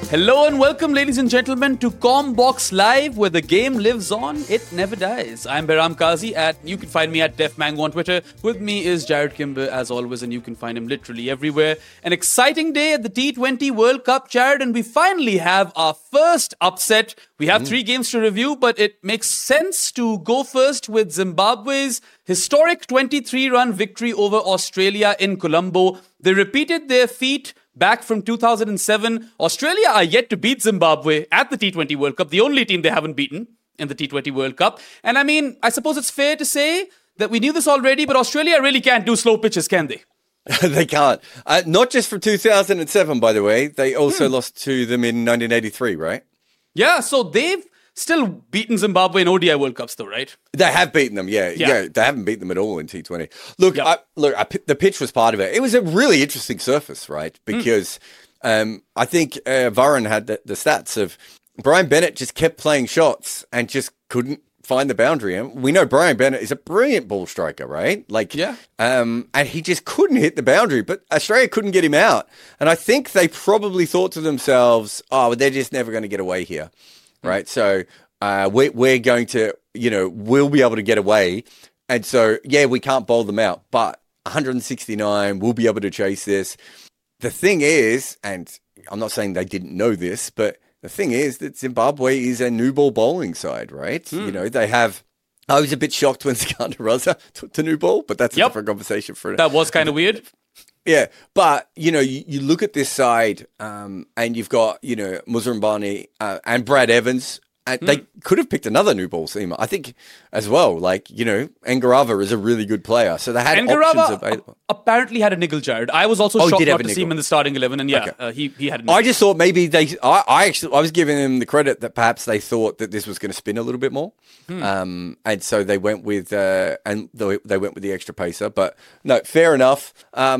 Hello and welcome, ladies and gentlemen, to Combox Live, where the game lives on, it never dies. I'm Behram Kazi. You can find me at DefMango on Twitter. With me is Jared Kimber, as always, and you can find him literally everywhere. An exciting day at the T20 World Cup, Jared, and we finally have our first upset. We have 3 games to review, but it makes sense to go first with Zimbabwe's historic 23-run victory over Australia in Colombo. They repeated their feat back from 2007. Australia are yet to beat Zimbabwe at the T20 World Cup, the only team they haven't beaten in the T20 World Cup. And I mean, I suppose it's fair to say that we knew this already, but Australia really can't do slow pitches, can they? They can't. Not just from 2007, by the way. They also lost to them in 1983, right? Yeah, so they've still beaten Zimbabwe in ODI World Cups, though, right? They have beaten them, yeah. They haven't beaten them at all in T20. Look, the pitch was part of it. It was a really interesting surface, right? Because I think Varun had the stats of Brian Bennett just kept playing shots and just couldn't find the boundary. And we know Brian Bennett is a brilliant ball striker, right? And he just couldn't hit the boundary, but Australia couldn't get him out. And I think they probably thought to themselves, oh, they're just never going to get away here. Right. So we're going to, we'll be able to get away. And so, we can't bowl them out, but 169, we'll be able to chase this. The thing is, and I'm not saying they didn't know this, but the thing is that Zimbabwe is a new ball bowling side, right? They have. I was a bit shocked when Sikandar Raza took the new ball, but that's a different conversation for it. That was kind of weird. Yeah, but, you look at this side and you've got, Muzrambani and Brad Evans. And they could have picked another new ball seamer, I think, as well. Ngarava is a really good player. So they had options available. Apparently had a niggle, Jared. I was also shocked not to see him in the starting 11. And he had a niggle. I just thought maybe I was giving them the credit that perhaps they thought that this was going to spin a little bit more. And so they went with they went with the extra pacer. But no, fair enough.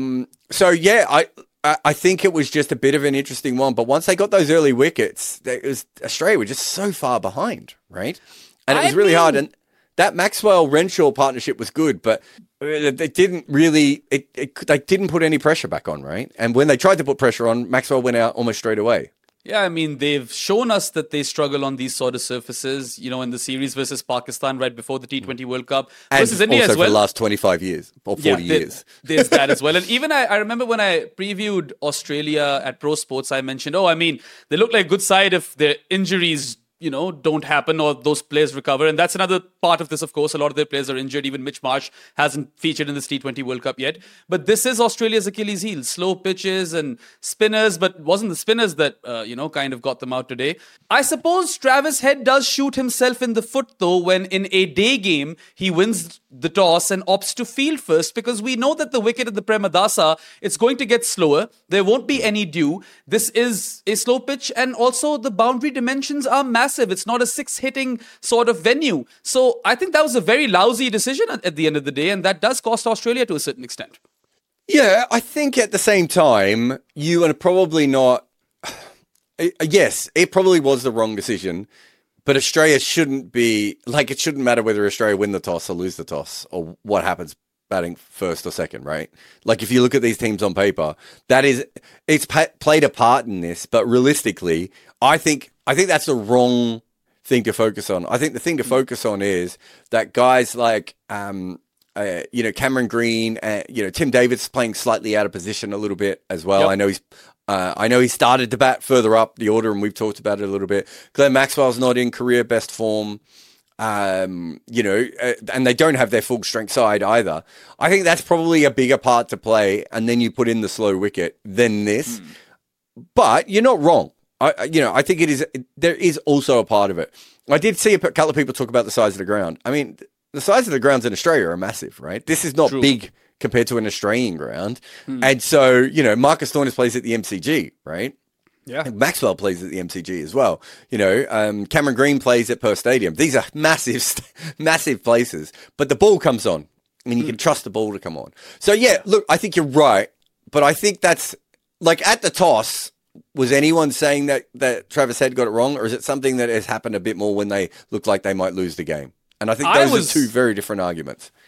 I think it was just a bit of an interesting one, but once they got those early wickets, Australia were just so far behind, right? And it was really hard. And that Maxwell-Renshaw partnership was good, but they didn't really, they didn't put any pressure back on, right? And when they tried to put pressure on, Maxwell went out almost straight away. Yeah, I mean, they've shown us that they struggle on these sort of surfaces, in the series versus Pakistan right before the T20 World Cup. Versus India as well. For the last 25 years or 40 years. There's that as well. And even I remember when I previewed Australia at Pro Sports, I mentioned, they look like a good side if their injuries don't happen or those players recover. And that's another part of this, of course. A lot of their players are injured. Even Mitch Marsh hasn't featured in this T20 World Cup yet. But this is Australia's Achilles heel. Slow pitches and spinners, but it wasn't the spinners that, kind of got them out today. I suppose Travis Head does shoot himself in the foot, though, when in a day game, he wins the toss and opts to field first, because we know that the wicket at the Premadasa, it's going to get slower. There won't be any dew. This is a slow pitch, and also the boundary dimensions are massive. It's not a 6-hitting sort of venue. So I think that was a very lousy decision at the end of the day, and that does cost Australia to a certain extent. Yeah, I think at the same time, you are probably not... Yes, it probably was the wrong decision. But Australia shouldn't be, it shouldn't matter whether Australia win the toss or lose the toss or what happens batting first or second, right? If you look at these teams on paper, it's played a part in this, but realistically, I think that's the wrong thing to focus on. I think the thing to focus on is that guys like, Cameron Green, Tim Davis playing slightly out of position a little bit as well. Yep. I know he started to bat further up the order, and we've talked about it a little bit. Glenn Maxwell's not in career best form, and they don't have their full strength side either. I think that's probably a bigger part to play, and then you put in the slow wicket than this. But you're not wrong. I think it is. There is also a part of it. I did see a couple of people talk about the size of the ground. I mean, the size of the grounds in Australia are massive, right? This is not big compared to an Australian ground. And so, Marcus Stoinis plays at the MCG, right? Yeah. And Maxwell plays at the MCG as well. Cameron Green plays at Perth Stadium. These are massive places. But the ball comes on, and you can trust the ball to come on. So, look, I think you're right. But I think that's, at the toss, was anyone saying that Travis Head got it wrong? Or is it something that has happened a bit more when they look like they might lose the game? And I think those are two very different arguments.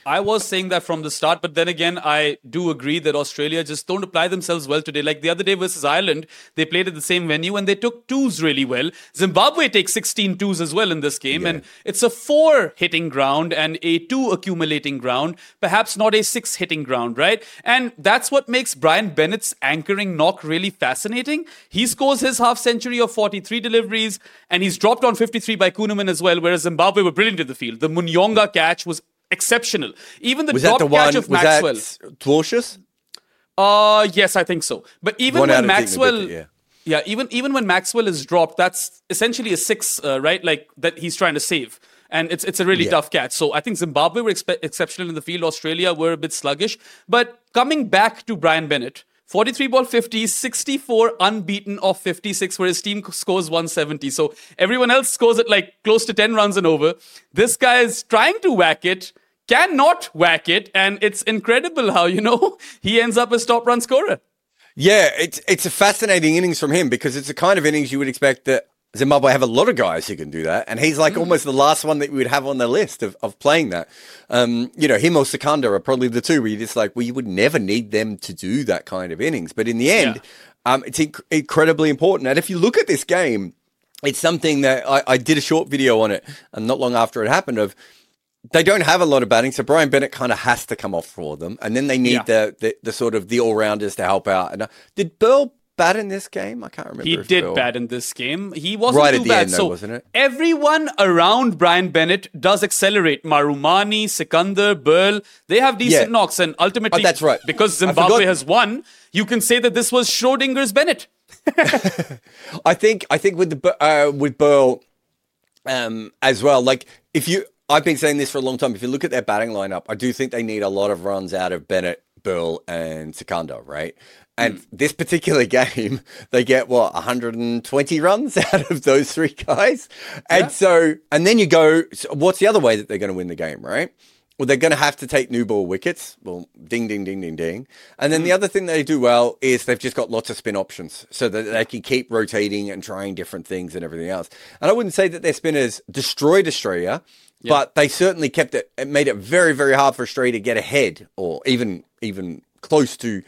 I was saying that from the start, but then again, I do agree that Australia just don't apply themselves well today. Like the other day versus Ireland, they played at the same venue and they took twos really well. Zimbabwe takes 16 twos as well in this game, and it's a 4 hitting ground and a 2 accumulating ground, perhaps not a 6 hitting ground, right? And that's what makes Brian Bennett's anchoring knock really fascinating. He scores his half century of 43 deliveries, and he's dropped on 53 by Kuhneman as well, whereas Zimbabwe were brilliant in the field. The Munyonga catch was exceptional. Even the drop catch of Maxwell. Was that Dwarshuis? Yes, I think so. But even when Maxwell, even when Maxwell is dropped, that's essentially a 6, right? Like that he's trying to save. And it's a really tough catch. So I think Zimbabwe were exceptional in the field. Australia were a bit sluggish. But coming back to Brian Bennett, 43 ball 50, 64 unbeaten off 56, where his team scores 170. So everyone else scores at like close to 10 runs and over. This guy is trying to whack it, cannot whack it, and it's incredible how, he ends up as top run scorer. Yeah, it's a fascinating innings from him because it's the kind of innings you would expect that Zimbabwe have a lot of guys who can do that, and he's like almost the last one that we would have on the list of playing that. Him or Sikandar are probably the two where you're just like, well, you would never need them to do that kind of innings. But in the end, it's incredibly important. And if you look at this game, it's something that I did a short video on it, and not long after it happened, of they don't have a lot of batting, so Brian Bennett kind of has to come off for them, and then they need the sort of the all-rounders to help out. And did Burl bat in this game? I can't remember. He did bat in this game. He wasn't right too at the bad. end, though, so wasn't it? Everyone around Brian Bennett does accelerate. Marumani, Sikandar, Burl, they have decent knocks, and ultimately, that's right. Because Zimbabwe has won, you can say that this was Schrodinger's Bennett. I think with Burl as well. Like I've been saying this for a long time. If you look at their batting lineup, I do think they need a lot of runs out of Bennett, Burl, and Sikandar, right? And this particular game, they get 120 runs out of those 3 guys. And and then you go, so what's the other way that they're going to win the game, right? Well, they're going to have to take new ball wickets. Well, ding, ding, ding, ding, ding. And then the other thing they do well is they've just got lots of spin options so that they can keep rotating and trying different things and everything else. And I wouldn't say that their spinners destroyed Australia, but they certainly kept it made it very, very hard for Australia to get ahead or even close to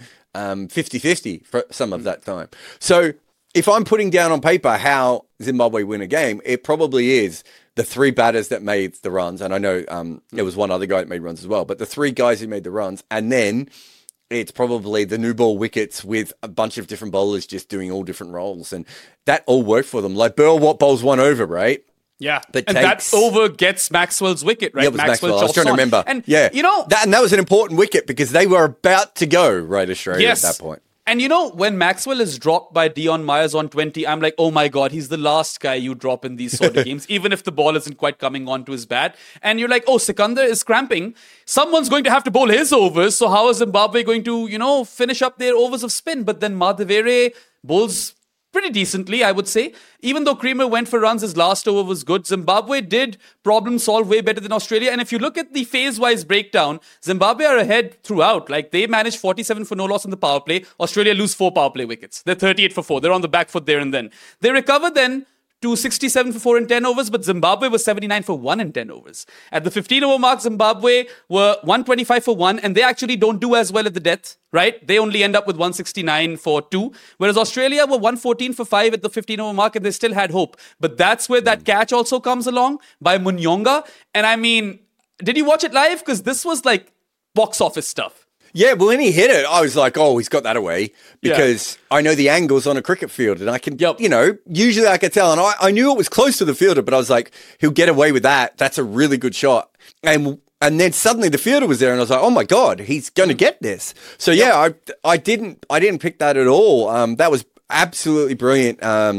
50-50 for some of that time. So if I'm putting down on paper how Zimbabwe win a game, it probably is the 3 batters that made the runs. And I know there was one other guy that made runs as well, but the 3 guys who made the runs. And then it's probably the new ball wickets with a bunch of different bowlers just doing all different roles. And that all worked for them. Like Burl bowls one over, right? Yeah, and that over gets Maxwell's wicket, right? Yeah, it was Maxwell. I was trying to remember. And, that was an important wicket because they were about to go, right, Australia, at that point. And when Maxwell is dropped by Dion Myers on 20, I'm like, oh my God, he's the last guy you drop in these sort of games, even if the ball isn't quite coming onto his bat. And you're like, oh, Sikandar is cramping. Someone's going to have to bowl his overs. So how is Zimbabwe going to, finish up their overs of spin? But then Madhavere bowls pretty decently, I would say. Even though Creamer went for runs, his last over was good. Zimbabwe did problem solve way better than Australia. And if you look at the phase-wise breakdown, Zimbabwe are ahead throughout. Like, they managed 47 for no loss in the power play. Australia lose 4 power play wickets. They're 38 for 4. They're on the back foot there and then. They recover then to 67 for 4 in 10 overs, but Zimbabwe was 79 for 1 in 10 overs. At the 15-over mark, Zimbabwe were 125 for 1, and they actually don't do as well at the death, right? They only end up with 169 for 2, whereas Australia were 114 for 5 at the 15-over mark, and they still had hope. But that's where that catch also comes along by Munyonga. And I mean, did you watch it live? Because this was like box office stuff. Yeah, but when he hit it, I was like, oh, he's got that away because I know the angles on a cricket field and I can, usually I could tell. And I knew it was close to the fielder, but I was like, he'll get away with that. That's a really good shot. And then suddenly the fielder was there and I was like, oh my God, he's going to get this. So yeah, I didn't pick that at all. That was absolutely brilliant.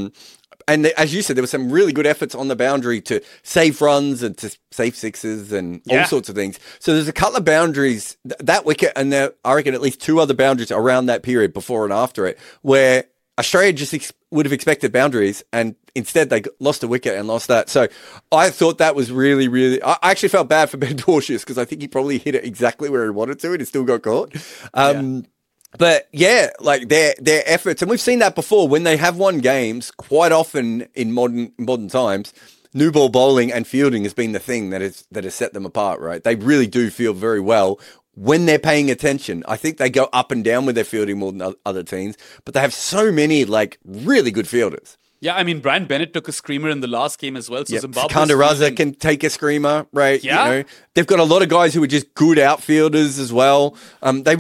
And as you said, there were some really good efforts on the boundary to save runs and to save sixes and all sorts of things. So there's a couple of boundaries, that wicket, and there, I reckon at least 2 other boundaries around that period before and after it, where Australia just would have expected boundaries, and instead they lost a wicket and lost that. So I thought that was really, really... I actually felt bad for Ben Dwarshuis because I think he probably hit it exactly where he wanted to and it still got caught. But yeah, like their efforts, and we've seen that before when they have won games. Quite often in modern times, new ball bowling and fielding has been the thing that has set them apart, right? They really do field very well when they're paying attention. I think they go up and down with their fielding more than other teams, but they have so many like really good fielders. Yeah, I mean, Brian Bennett took a screamer in the last game as well. So Zimbabwe. Sikandar Raza can take a screamer, right? Yeah. You know, they've got a lot of guys who are just good outfielders as well. The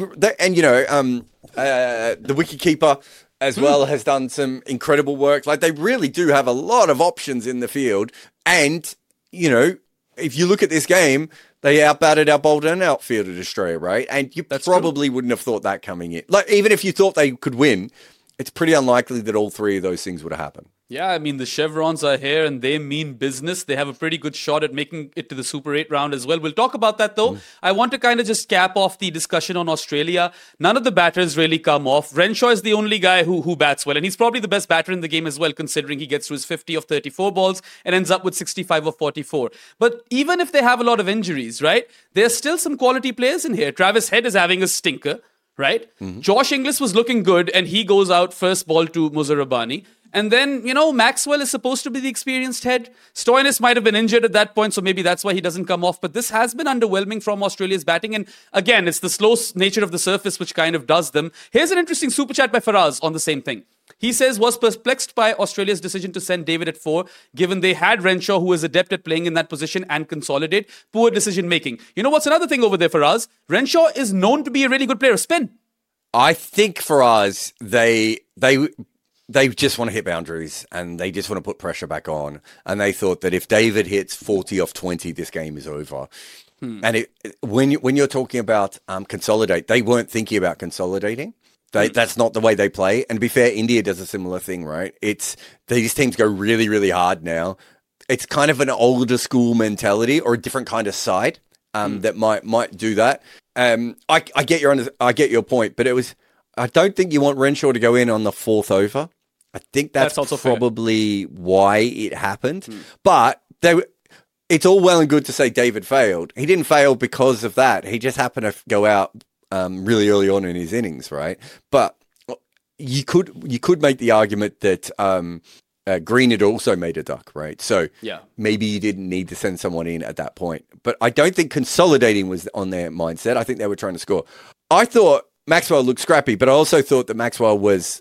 wicketkeeper as well has done some incredible work. Like they really do have a lot of options in the field. And, you know, if you look at this game, they outbatted, outbowled and outfielded Australia, right? And you probably wouldn't have thought that coming in. Like even if you thought they could win, it's pretty unlikely that all three of those things would have happened. Yeah, I mean, the Chevrons are here and they mean business. They have a pretty good shot at making it to the Super 8 round as well. We'll talk about that though. I want to kind of just cap off the discussion on Australia. None of the batters really come off. Renshaw is the only guy who bats well, and he's probably the best batter in the game as well, considering he gets through his 50 of 34 balls and ends up with 65 of 44. But even if they have a lot of injuries, right, there's still some quality players in here. Travis Head is having a stinker, right? Josh Inglis was looking good and he goes out first ball to Muzarabani. And then, you know, Maxwell is supposed to be the experienced head. Stoinis might have been injured at that point, so maybe that's why he doesn't come off. But this has been underwhelming from Australia's batting. And again, it's the slow nature of the surface which kind of does them. Here's an interesting super chat by Faraz on the same thing. He says, was perplexed by Australia's decision to send David at 4, given they had Renshaw, who is adept at playing in that position and consolidate. Poor decision making. You know what's another thing over there, Faraz? Renshaw is known to be a really good player of spin. I think for us, they just want to hit boundaries and they just want to put pressure back on. And they thought that if David hits 40 off 20, this game is over. And when you're talking about consolidate, they weren't thinking about consolidating. That's not the way they play. And to be fair, India does a similar thing, right? These teams go really, really hard now. It's kind of an older school mentality or a different kind of side that might do that. I get your point, but I don't think you want Renshaw to go in on the 4th over. I think that's also probably why it happened. But it's all well and good to say David failed. He didn't fail because of that. He just happened to go out really early on in his innings, right? But you could make the argument that Green had also made a duck, right? So maybe you didn't need to send someone in at that point. But I don't think consolidating was on their mindset. I think they were trying to score. I thought Maxwell looked scrappy, but I also thought that Maxwell was,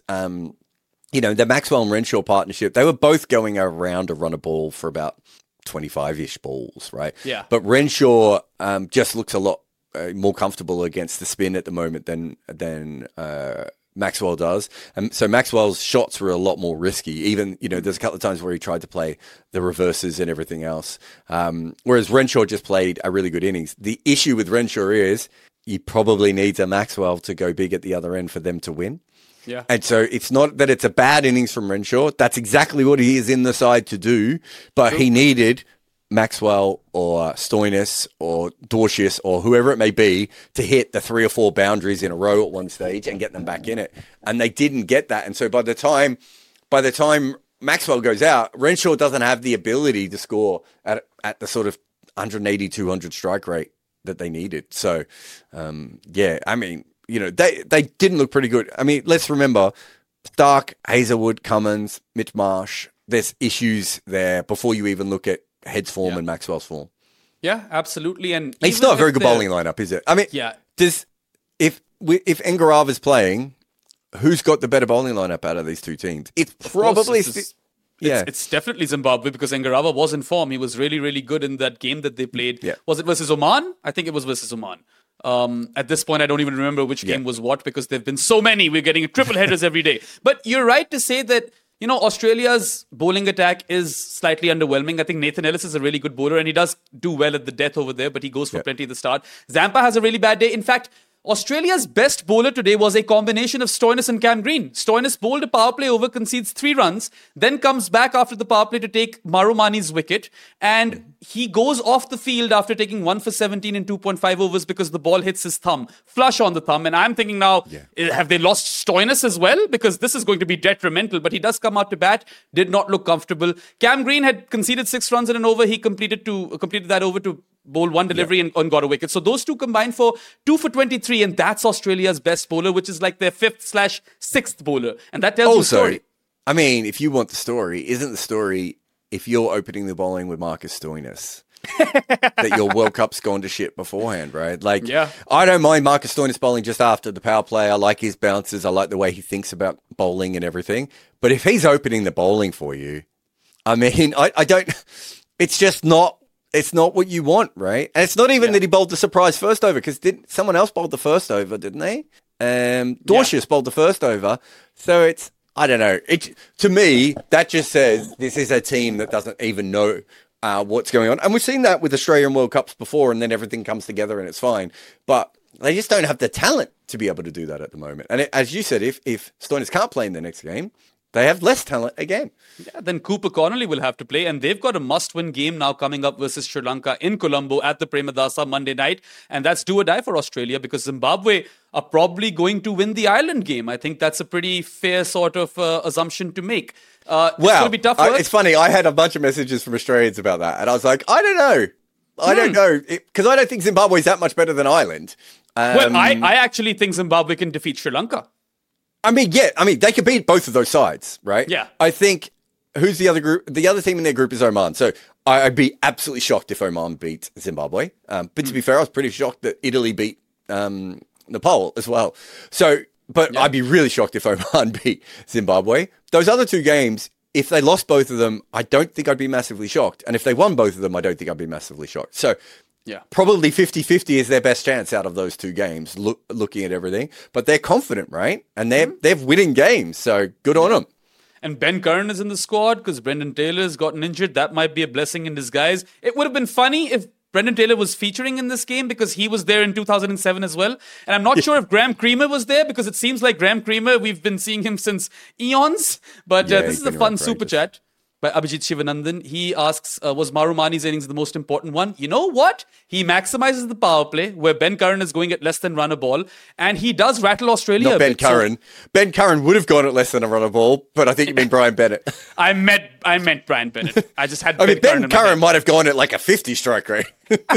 the Maxwell and Renshaw partnership, they were both going around to run a ball for about 25-ish balls, right? Yeah. But Renshaw just looks a lot more comfortable against the spin at the moment than Maxwell does. And so Maxwell's shots were a lot more risky. Even, there's a couple of times where he tried to play the reverses and everything else. Whereas Renshaw just played a really good innings. The issue with Renshaw is he probably needs a Maxwell to go big at the other end for them to win. Yeah. And so it's not that it's a bad innings from Renshaw. That's exactly what he is in the side to do. But he needed Maxwell or Stoinis or Dwarshuis or whoever it may be to hit the 3 or 4 boundaries in a row at one stage and get them back in it. And they didn't get that. And so by the time Maxwell goes out, Renshaw doesn't have the ability to score at the sort of 180, 200 strike rate that they needed. So, they didn't look pretty good. I mean, let's remember Stark, Hazelwood, Cummins, Mitch Marsh. There's issues there before you even look at Head's form and Maxwell's form. Yeah, absolutely. And it's not a very good bowling lineup, is it? I mean, if Engarava's playing, who's got the better bowling lineup out of these two teams? It's probably It's definitely Zimbabwe because Engarava was in form. He was really, really good in that game that they played. Yeah. Was it versus Oman? I think it was versus Oman. At this point, I don't even remember which game was what because there have been so many. We're getting triple headers every day. But you're right to say that, Australia's bowling attack is slightly underwhelming. I think Nathan Ellis is a really good bowler and he does do well at the death over there, but he goes for plenty at the start. Zampa has a really bad day. In fact, Australia's best bowler today was a combination of Stoinis and Cam Green. Stoinis bowled a power play over, concedes 3 runs, then comes back after the power play to take Marumani's wicket, and he goes off the field after taking 1 for 17 in 2.5 overs because the ball hits his thumb, flush on the thumb. And I'm thinking now, have they lost Stoinis as well? Because this is going to be detrimental, but he does come out to bat, did not look comfortable. Cam Green had conceded 6 runs in an over. He completed that over to bowl 1 delivery and got a wicket. So those two combined for 2 for 23, and that's Australia's best bowler, which is like their 5th/6th bowler. And that tells you the story. I mean, if you want the story, isn't the story if you're opening the bowling with Marcus Stoinis, that your World Cup's gone to shit beforehand, right? Like, Yeah. I don't mind Marcus Stoinis bowling just after the power play. I like his bounces. I like the way he thinks about bowling and everything. But if he's opening the bowling for you, I mean, I don't, it's just not, it's not what you want, right? And it's not even that he bowled the surprise first over, because someone else bowled the first over, didn't they? Dwarshuis bowled the first over. So it's, I don't know. To me, that just says this is a team that doesn't even know what's going on. And we've seen that with Australian World Cups before, and then everything comes together and it's fine. But they just don't have the talent to be able to do that at the moment. And as you said, if Stoinis can't play in the next game, they have less talent again. Yeah, then Cooper Connolly will have to play, and they've got a must-win game now coming up versus Sri Lanka in Colombo at the Premadasa Monday night, and that's do or die for Australia, because Zimbabwe are probably going to win the Ireland game. I think that's a pretty fair sort of assumption to make. It's going to be tough work. It's funny. I had a bunch of messages from Australians about that, and I was like, I don't know. I don't know, because I don't think Zimbabwe's that much better than Ireland. Well, I actually think Zimbabwe can defeat Sri Lanka. I mean, they could beat both of those sides, right? Yeah. I think, who's the other group? The other team in their group is Oman. So I'd be absolutely shocked if Oman beat Zimbabwe. But to be fair, I was pretty shocked that Italy beat Nepal as well. So, but I'd be really shocked if Oman beat Zimbabwe. Those other two games, if they lost both of them, I don't think I'd be massively shocked. And if they won both of them, I don't think I'd be massively shocked. So, probably 50-50 is their best chance out of those two games, looking at everything. But they're confident, right? And they're winning games, so good on them. And Ben Curran is in the squad because Brendan Taylor's gotten injured. That might be a blessing in disguise. It would have been funny if Brendan Taylor was featuring in this game, because he was there in 2007 as well. And I'm not sure if Graham Creamer was there, because it seems like Graham Creamer, we've been seeing him since eons. But this is a fun super chat by Abhijit Shivanandan. He asks, was Marumani's innings the most important one? You know what? He maximizes the power play, where Ben Curran is going at less than run a ball, and he does rattle Australia Not a Ben bit. Curran. Ben Curran would have gone at less than a run a ball, but I think you mean Brian Bennett. I meant Brian Bennett. I just had Ben Curran in my Curran head. might have gone at like a 50 strike rate.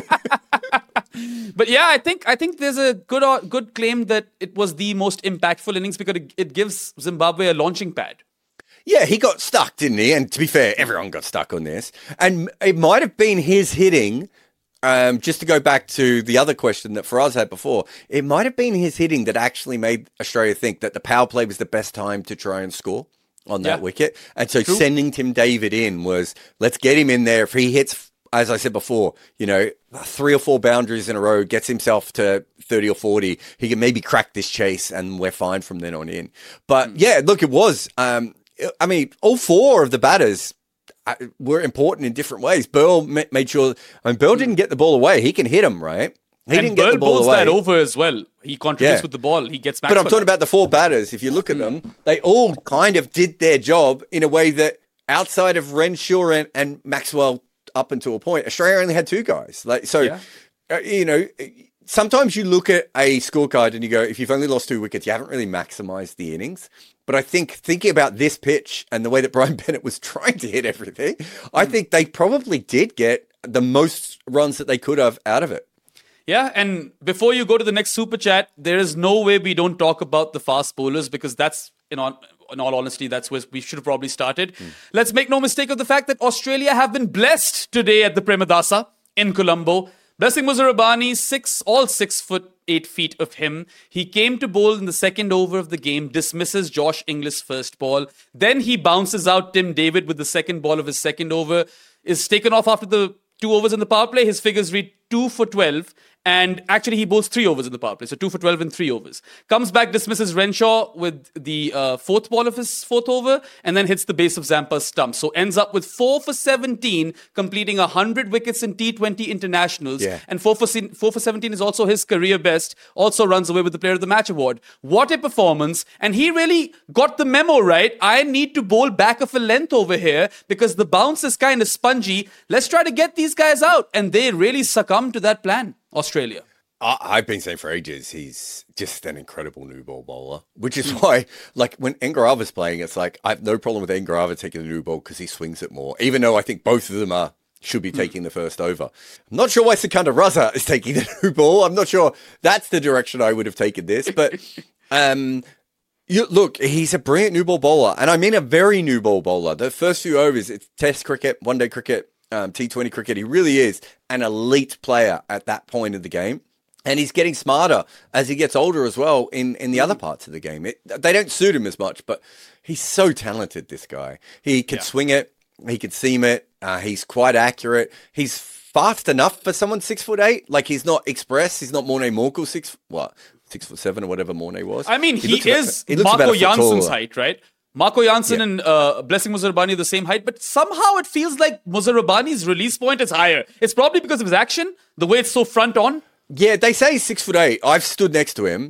But yeah, I think there's a good claim that it was the most impactful innings, because it gives Zimbabwe a launching pad. Yeah, he got stuck, didn't he? And to be fair, everyone got stuck on this. And it might have been his hitting, just to go back to the other question that Faraz had before, it might have been his hitting that actually made Australia think that the power play was the best time to try and score on that wicket. And so sending Tim David in was, let's get him in there. If he hits, as I said before, 3 or 4 boundaries in a row, gets himself to 30 or 40, he can maybe crack this chase and we're fine from then on in. But yeah, look, it was... I mean, all 4 of the batters were important in different ways. Burl made sure... I mean, Burl didn't get the ball away. He can hit him, right? He didn't get the ball bowls away. that over as well. He contributes with the ball. He gets back. But I'm talking about the 4 batters. If you look at them, they all kind of did their job in a way that, outside of Renshaw and Maxwell up until a point, Australia only had 2 guys. Sometimes you look at a scorecard and you go, if you've only lost 2 wickets, you haven't really maximized the innings. But I think thinking about this pitch and the way that Brian Bennett was trying to hit everything, I think they probably did get the most runs that they could have out of it. Yeah, and before you go to the next super chat, there is no way we don't talk about the fast bowlers, because that's, in all honesty, that's where we should have probably started. Let's make no mistake of the fact that Australia have been blessed today at the Premadasa in Colombo. Blessing Muzarabani, all 6 foot 8 feet of him. He came to bowl in the second over of the game, dismisses Josh Inglis' first ball. Then he bounces out Tim David with the second ball of his second over, is taken off after the 2 overs in the power play. His figures read 2 for 12. And actually, he bowls 3 overs in the power play. So 2 for 12 in 3 overs. Comes back, dismisses Renshaw with the 4th ball of his 4th over, and then hits the base of Zampa's stump. So ends up with 4 for 17, completing 100 wickets in T20 internationals. Yeah. And 4 for 17 is also his career best. Also runs away with the Player of the Match award. What a performance. And he really got the memo right. I need to bowl back of a length over here, because the bounce is kind of spongy. Let's try to get these guys out. And they really succumbed to that plan. Australia. I've been saying for ages, he's just an incredible new ball bowler, which is why, like, when Engarava's playing, it's like, I have no problem with Engarava taking the new ball because he swings it more, even though I think both of them should be taking the first over. I'm not sure why Sikandar Raza is taking the new ball. I'm not sure that's the direction I would have taken this, but Look, he's a brilliant new ball bowler, and I mean a very new ball bowler. The first few overs, it's Test cricket, one-day cricket, T20 cricket. He really is an elite player at that point of the game. And he's getting smarter as he gets older as well in the other parts of the game. They don't suit him as much, but he's so talented, this guy. He could swing it. He could seam it. He's quite accurate. He's fast enough for someone 6'8". Like, he's not express. He's not Morne Morkel 6'7" or whatever Morne was. I mean, he is Marco Jansson's height, right? Marco Janssen and Blessing Muzarabani are the same height, but somehow it feels like Muzarabani's release point is higher. It's probably because of his action, the way it's so front on. Yeah, they say he's 6'8". I've stood next to him.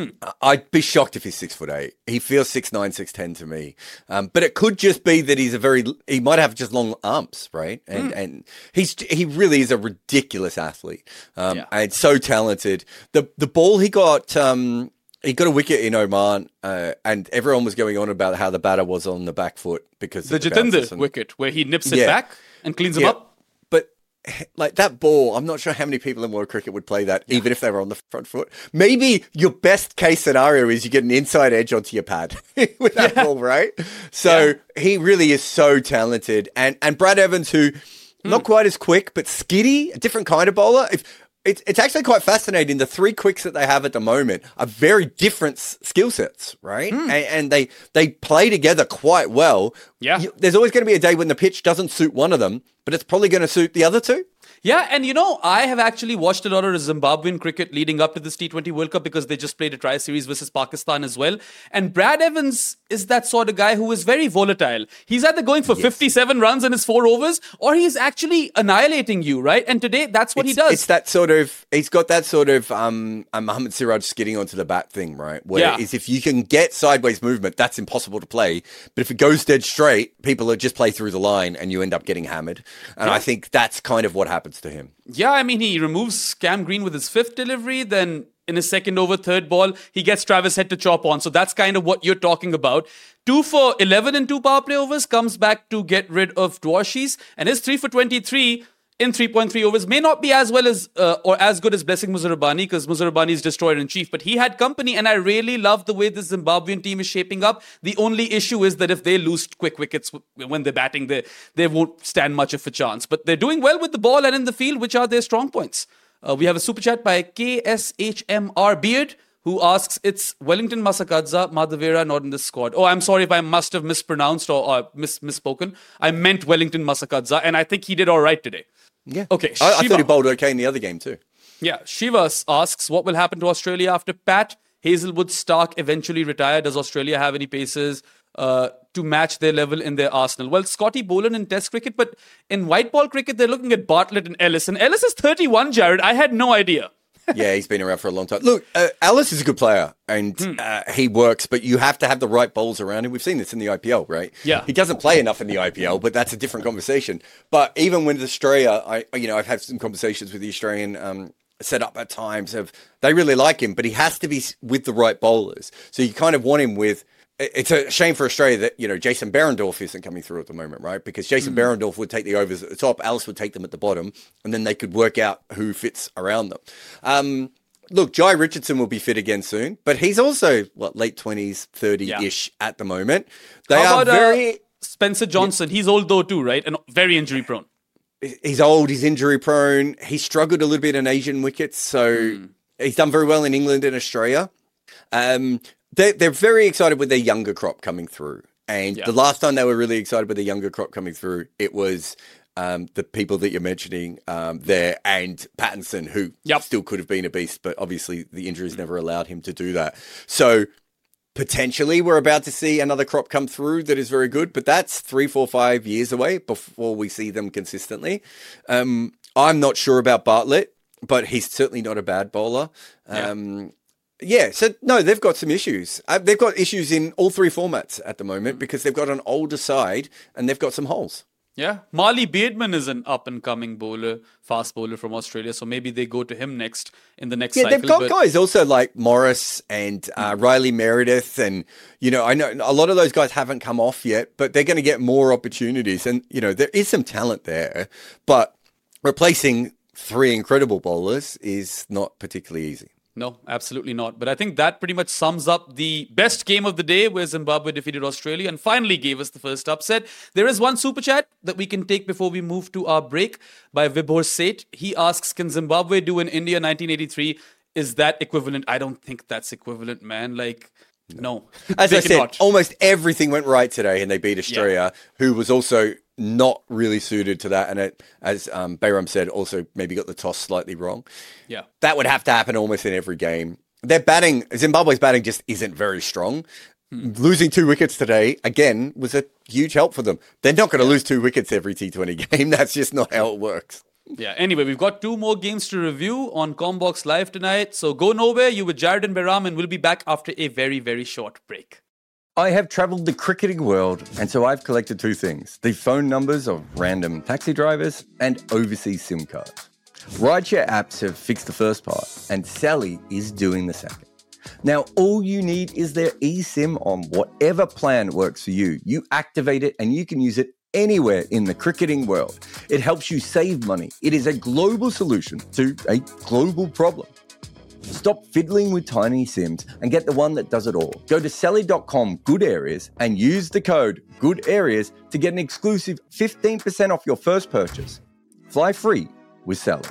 I'd be shocked if he's 6'8". He feels 6'9", 6'10" to me. But it could just be that he might have just long arms, right? And he really is a ridiculous athlete. And so talented. The ball he got a wicket in Oman, and everyone was going on about how the batter was on the back foot because the Jatinder wicket, where he nips it back and cleans him up. But like that ball, I'm not sure how many people in world cricket would play that, even if they were on the front foot. Maybe your best case scenario is you get an inside edge onto your pad with that ball, right? So he really is so talented. And Brad Evans, who not quite as quick, but skiddy, a different kind of bowler. It's actually quite fascinating. The three quicks that they have at the moment are very different skill sets, right? And they play together quite well. Yeah. There's always going to be a day when the pitch doesn't suit one of them, but it's probably going to suit the other two. Yeah, and I have actually watched a lot of Zimbabwean cricket leading up to this T20 World Cup because they just played a tri-series versus Pakistan as well. And Brad Evans is that sort of guy who is very volatile. He's either going for 57 runs in his 4 overs, or he's actually annihilating you, right? And today, that's what he does. It's that sort of, he's got that sort of Mohammad Siraj skidding onto the bat thing, right? Where is if you can get sideways movement, that's impossible to play. But if it goes dead straight, people just play through the line and you end up getting hammered. And I think that's kind of what happens to him. Yeah, I mean, he removes Cam Green with his 5th delivery, then in his 2nd over, 3rd ball, he gets Travis Head to chop on. So that's kind of what you're talking about. 2 for 11 in 2 power play overs, comes back to get rid of Dwarshies, and his 3 for 23 in 3.3 overs may not be as well as or as good as Blessing Muzarabani, because Muzarabani is destroyer in chief, but he had company, and I really love the way this Zimbabwean team is shaping up. The only issue is that if they lose quick wickets when they're batting, they won't stand much of a chance. But they're doing well with the ball and in the field, which are their strong points. We have a super chat by KSHMR Beard, who asks, it's Wellington Masakadza, Madhavera not in this squad. Oh, I'm sorry if I must have mispronounced or misspoken. I meant Wellington Masakadza, and I think he did all right today. Yeah. Okay. I thought he bowled okay in the other game too. Yeah. Shiva asks, what will happen to Australia after Pat Hazelwood Stark eventually retire? Does Australia have any paces to match their level in their arsenal? Well, Scotty Boland in Test cricket, but in white ball cricket, they're looking at Bartlett and Ellis. And Ellis is 31, Jared. I had no idea. Yeah, he's been around for a long time. Look, Ellis is a good player and he works, but you have to have the right bowls around him. We've seen this in the IPL, right? Yeah. He doesn't play enough in the IPL, but that's a different conversation. But even with Australia, I've had some conversations with the Australian setup at times of they really like him, but he has to be with the right bowlers. So you kind of want him with. It's a shame for Australia that, Jason Behrendorff isn't coming through at the moment, right? Because Jason Behrendorff would take the overs at the top, Ellis would take them at the bottom, and then they could work out who fits around them. Look, Jai Richardson will be fit again soon, but he's also, late 20s, 30-ish at the moment. How about Spencer Johnson? He's old though too, right? And very injury prone. He's old, he's injury prone. He struggled a little bit in Asian wickets, so he's done very well in England and Australia. They're very excited with their younger crop coming through. And the last time they were really excited with the younger crop coming through, it was the people that you're mentioning there and Pattinson, who still could have been a beast, but obviously the injuries never allowed him to do that. So potentially we're about to see another crop come through that is very good, but that's 3, 4, 5 years away before we see them consistently. I'm not sure about Bartlett, but he's certainly not a bad bowler. So no, they've got some issues. They've got issues in all 3 formats at the moment because they've got an older side and they've got some holes. Yeah, Marley Beardman is an up-and-coming bowler, fast bowler from Australia, so maybe they go to him next in the next cycle. Yeah, they've got guys also like Morris and Riley Meredith, and I know a lot of those guys haven't come off yet, but they're going to get more opportunities, and there is some talent there, but replacing 3 incredible bowlers is not particularly easy. No, absolutely not. But I think that pretty much sums up the best game of the day where Zimbabwe defeated Australia and finally gave us the first upset. There is one super chat that we can take before we move to our break by Vibhor Seth. He asks, can Zimbabwe do in India 1983? Is that equivalent? I don't think that's equivalent, man. Like, no. As I said, almost everything went right today and they beat Australia, who was also not really suited to that. And it, as Bayram said, also maybe got the toss slightly wrong. Yeah. That would have to happen almost in every game. Their batting, Zimbabwe's batting just isn't very strong. Losing 2 wickets today, again, was a huge help for them. They're not going to lose 2 wickets every T20 game. That's just not how it works. Yeah, anyway, we've got 2 more games to review on Combox Live tonight. So go nowhere. You with Jared and Behram, and we'll be back after a very, very short break. I have travelled the cricketing world, and so I've collected 2 things. The phone numbers of random taxi drivers and overseas SIM cards. Rideshare apps have fixed the first part, and Sally is doing the second. Now, all you need is their eSIM on whatever plan works for you. You activate it, and you can use it anywhere in the cricketing world. It helps you save money. It is a global solution to a global problem. Stop fiddling with tiny SIMs and get the one that does it all. Go to Sally.com Good Areas and use the code Good Areas to get an exclusive 15% off your first purchase. Fly free with Sally.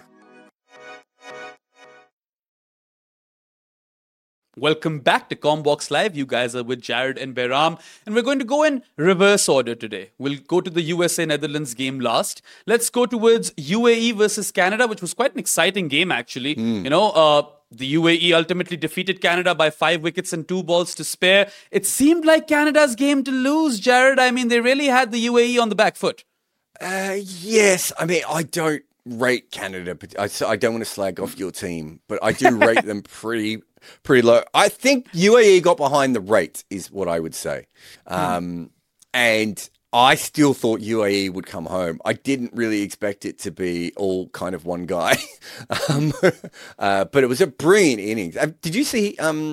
Welcome back to Combox Live. You guys are with Jared and Behram, and we're going to go in reverse order today. We'll go to the USA-Netherlands game last. Let's go towards UAE versus Canada, which was quite an exciting game, actually. You know, the UAE ultimately defeated Canada by 5 wickets and 2 balls to spare. It seemed like Canada's game to lose, Jared. I mean, they really had the UAE on the back foot. Yes. I mean, I don't rate Canada, but I don't want to slag off your team, but I do rate them pretty low. I think UAE got behind the rate is what I would say. And I still thought UAE would come home. I didn't really expect it to be all kind of one guy. But it was a brilliant innings. Did you see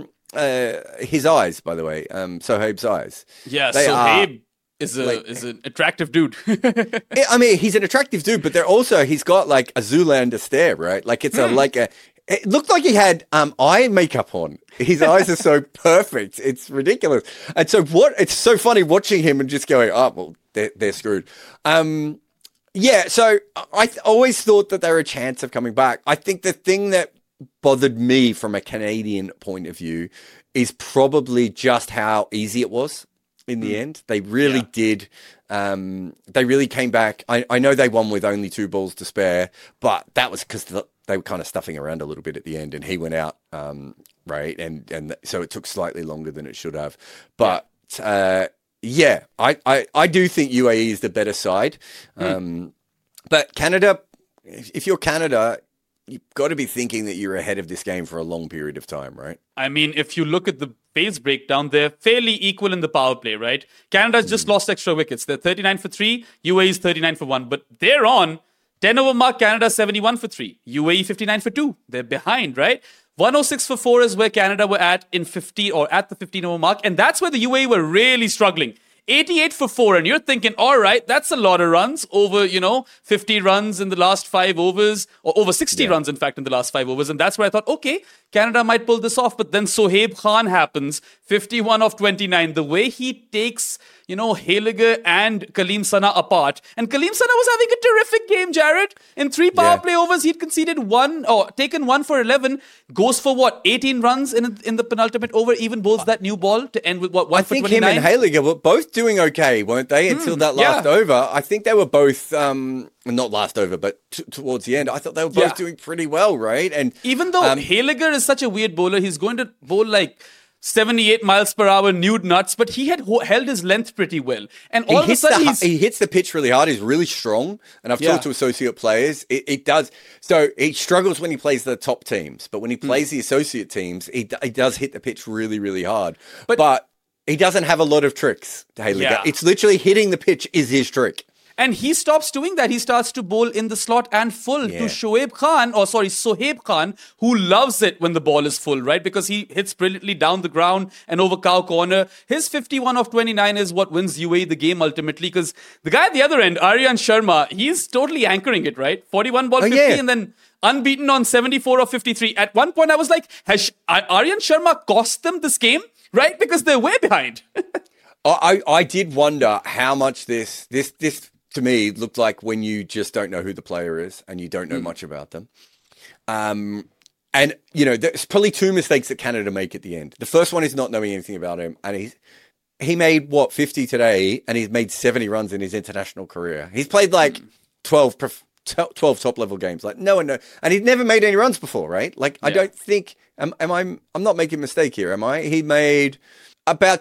his eyes, by the way? Sohaib's eyes. Yeah, Sohaib is an attractive dude. I mean, he's an attractive dude, but he's got like a Zoolander stare, right? Like it's it looked like he had eye makeup on. His eyes are so perfect. It's ridiculous. And so it's so funny watching him and just going, oh, well, they're screwed. Yeah, so I always thought that there were a chance of coming back. I think the thing that bothered me from a Canadian point of view is probably just how easy it was in the end. They really did. They really came back. I know they won with only 2 balls to spare, but that was because they were kind of stuffing around a little bit at the end, and he went out, right? And so it took slightly longer than it should have. But I do think UAE is the better side. But Canada, if you're Canada, you've got to be thinking that you're ahead of this game for a long period of time, right? I mean, if you look at the phase breakdown, they're fairly equal in the power play, right? Canada's just lost extra wickets. They're 39 for 3, UAE's 39 for 1. But they're on 10 over mark, Canada 71 for 3, UAE 59 for 2. They're behind, right? 106 for 4 is where Canada were at in 50 or at the 15 over mark. And that's where the UAE were really struggling. 88 for 4, and you're thinking, all right, that's a lot of runs over, 50 runs in the last 5 overs, or over 60 runs, in fact, in the last 5 overs. And that's where I thought, okay, Canada might pull this off. But then Sohaib Khan happens, 51 of 29. The way he takes, Haliger and Kaleem Sana apart. And Kaleem Sana was having a terrific game, Jared. In 3 power play overs, he'd conceded taken 1 for 11, goes for 18 runs in the penultimate over, even bowls that new ball to end with 1 for 29. I think him and Haliger were both doing okay, weren't they? Until that last over. I think they were both, not last over, but towards the end, I thought they were both doing pretty well, right? And even though Haliger is such a weird bowler, he's going to bowl like 78 miles per hour nude nuts, but he had held his length pretty well. And all of a sudden he hits the pitch really hard. He's really strong. And I've talked to associate players. It does. So he struggles when he plays the top teams, but when he plays the associate teams, he does hit the pitch really, really hard. But he doesn't have a lot of tricks, Haliger. It's literally hitting the pitch is his trick. And he stops doing that. He starts to bowl in the slot and full to Sohaib Khan, who loves it when the ball is full, right? Because he hits brilliantly down the ground and over cow corner. His 51 of 29 is what wins UAE the game ultimately, because the guy at the other end, Aryan Sharma, he's totally anchoring it, right? 41 ball 50 and then unbeaten on 74 of 53. At one point, I was like, has Aryan Sharma cost them this game? Right? Because they're way behind. I did wonder how much this to me looked like when you just don't know who the player is and you don't know much about them. And, there's probably two mistakes that Canada make at the end. The first one is not knowing anything about him. And he made, 50 today, and he's made 70 runs in his international career. He's played 12 top-level games. Like, no one knows. And he'd never made any runs before, right? I don't think... I'm not making a mistake here, am I? He made... about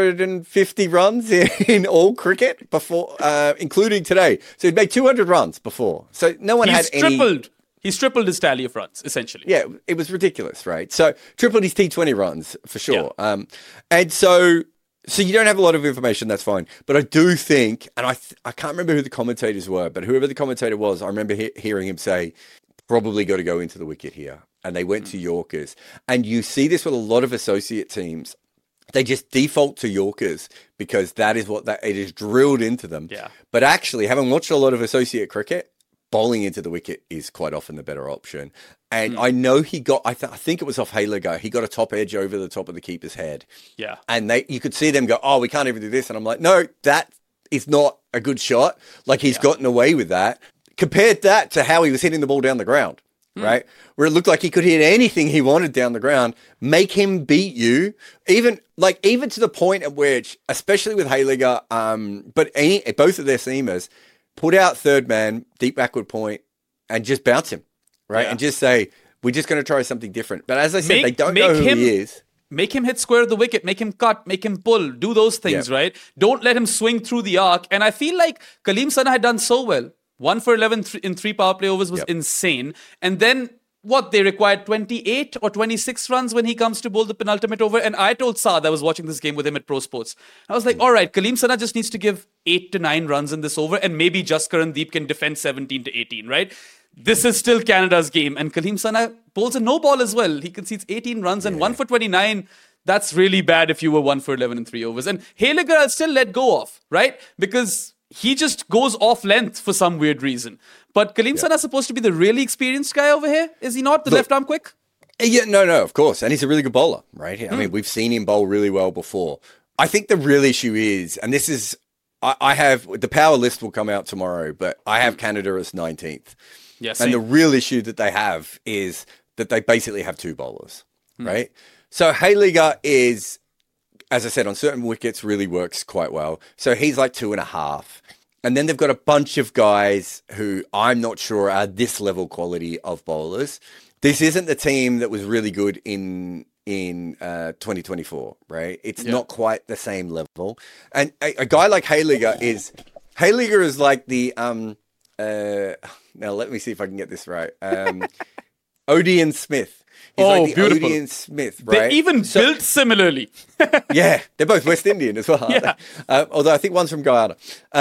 250 runs in all cricket before, including today. So he'd made 200 runs before. So no one had any... He's tripled his tally of runs, essentially. Yeah, it was ridiculous, right? So tripled his T20 runs, for sure. Yeah. And so you don't have a lot of information, that's fine. But I do think, and I can't remember who the commentators were, but whoever the commentator was, I remember hearing him say, probably got to go into the wicket here. And they went to Yorkers. And you see this with a lot of associate teams. They just default to Yorkers because that is what it is drilled into them. Yeah. But actually, having watched a lot of associate cricket, bowling into the wicket is quite often the better option. And I know he got, I think it was off Hayliger, he got a top edge over the top of the keeper's head. Yeah. And you could see them go, oh, we can't even do this. And I'm like, no, that is not a good shot. He's gotten away with that. Compared that to how he was hitting the ball down the ground. Right? Where it looked like he could hit anything he wanted down the ground, make him beat you, even to the point at which, especially with Hayliger, but both of their seamers, put out third man, deep backward point, and just bounce him, right? Yeah. And just say, we're just going to try something different. But as I said, they don't know who he is. Make him hit square of the wicket, make him cut, make him pull, do those things, right? Don't let him swing through the arc. And I feel like Kaleem Sana had done so well. 1 for 11 in 3 power play overs was insane. And then, they required 28 or 26 runs when he comes to bowl the penultimate over. And I told Saad, I was watching this game with him at Pro Sports. I was like, all right, Kaleem Sana just needs to give 8 to 9 runs in this over. And maybe Jaskaran Deep can defend 17 to 18, right? This is still Canada's game. And Kaleem Sana bowls a no ball as well. He concedes 18 runs and 1 for 29. That's really bad if you were 1 for 11 in 3 overs. And Hayliger I'll still let go of, right? Because he just goes off length for some weird reason. But Kaleem Sana is supposed to be the really experienced guy over here. Is he not? The left arm quick? Yeah, no, of course. And he's a really good bowler, right? I mean, we've seen him bowl really well before. I think the real issue is, and this is, I have, the power list will come out tomorrow, but I have Canada as 19th. Yes. And the real issue that they have is that they basically have 2 bowlers, right? So Hayliger is, as I said, on certain wickets really works quite well. So he's like 2.5. And then they've got a bunch of guys who I'm not sure are this level quality of bowlers. This isn't the team that was really good in 2024, right? It's not quite the same level. And a guy like Hayliger is like the, now let me see if I can get this right. Odean Smith. He's like the beautiful. Odean Smith, right? They're even built similarly. Yeah, they're both West Indian as well, aren't they? Although I think one's from Guyana.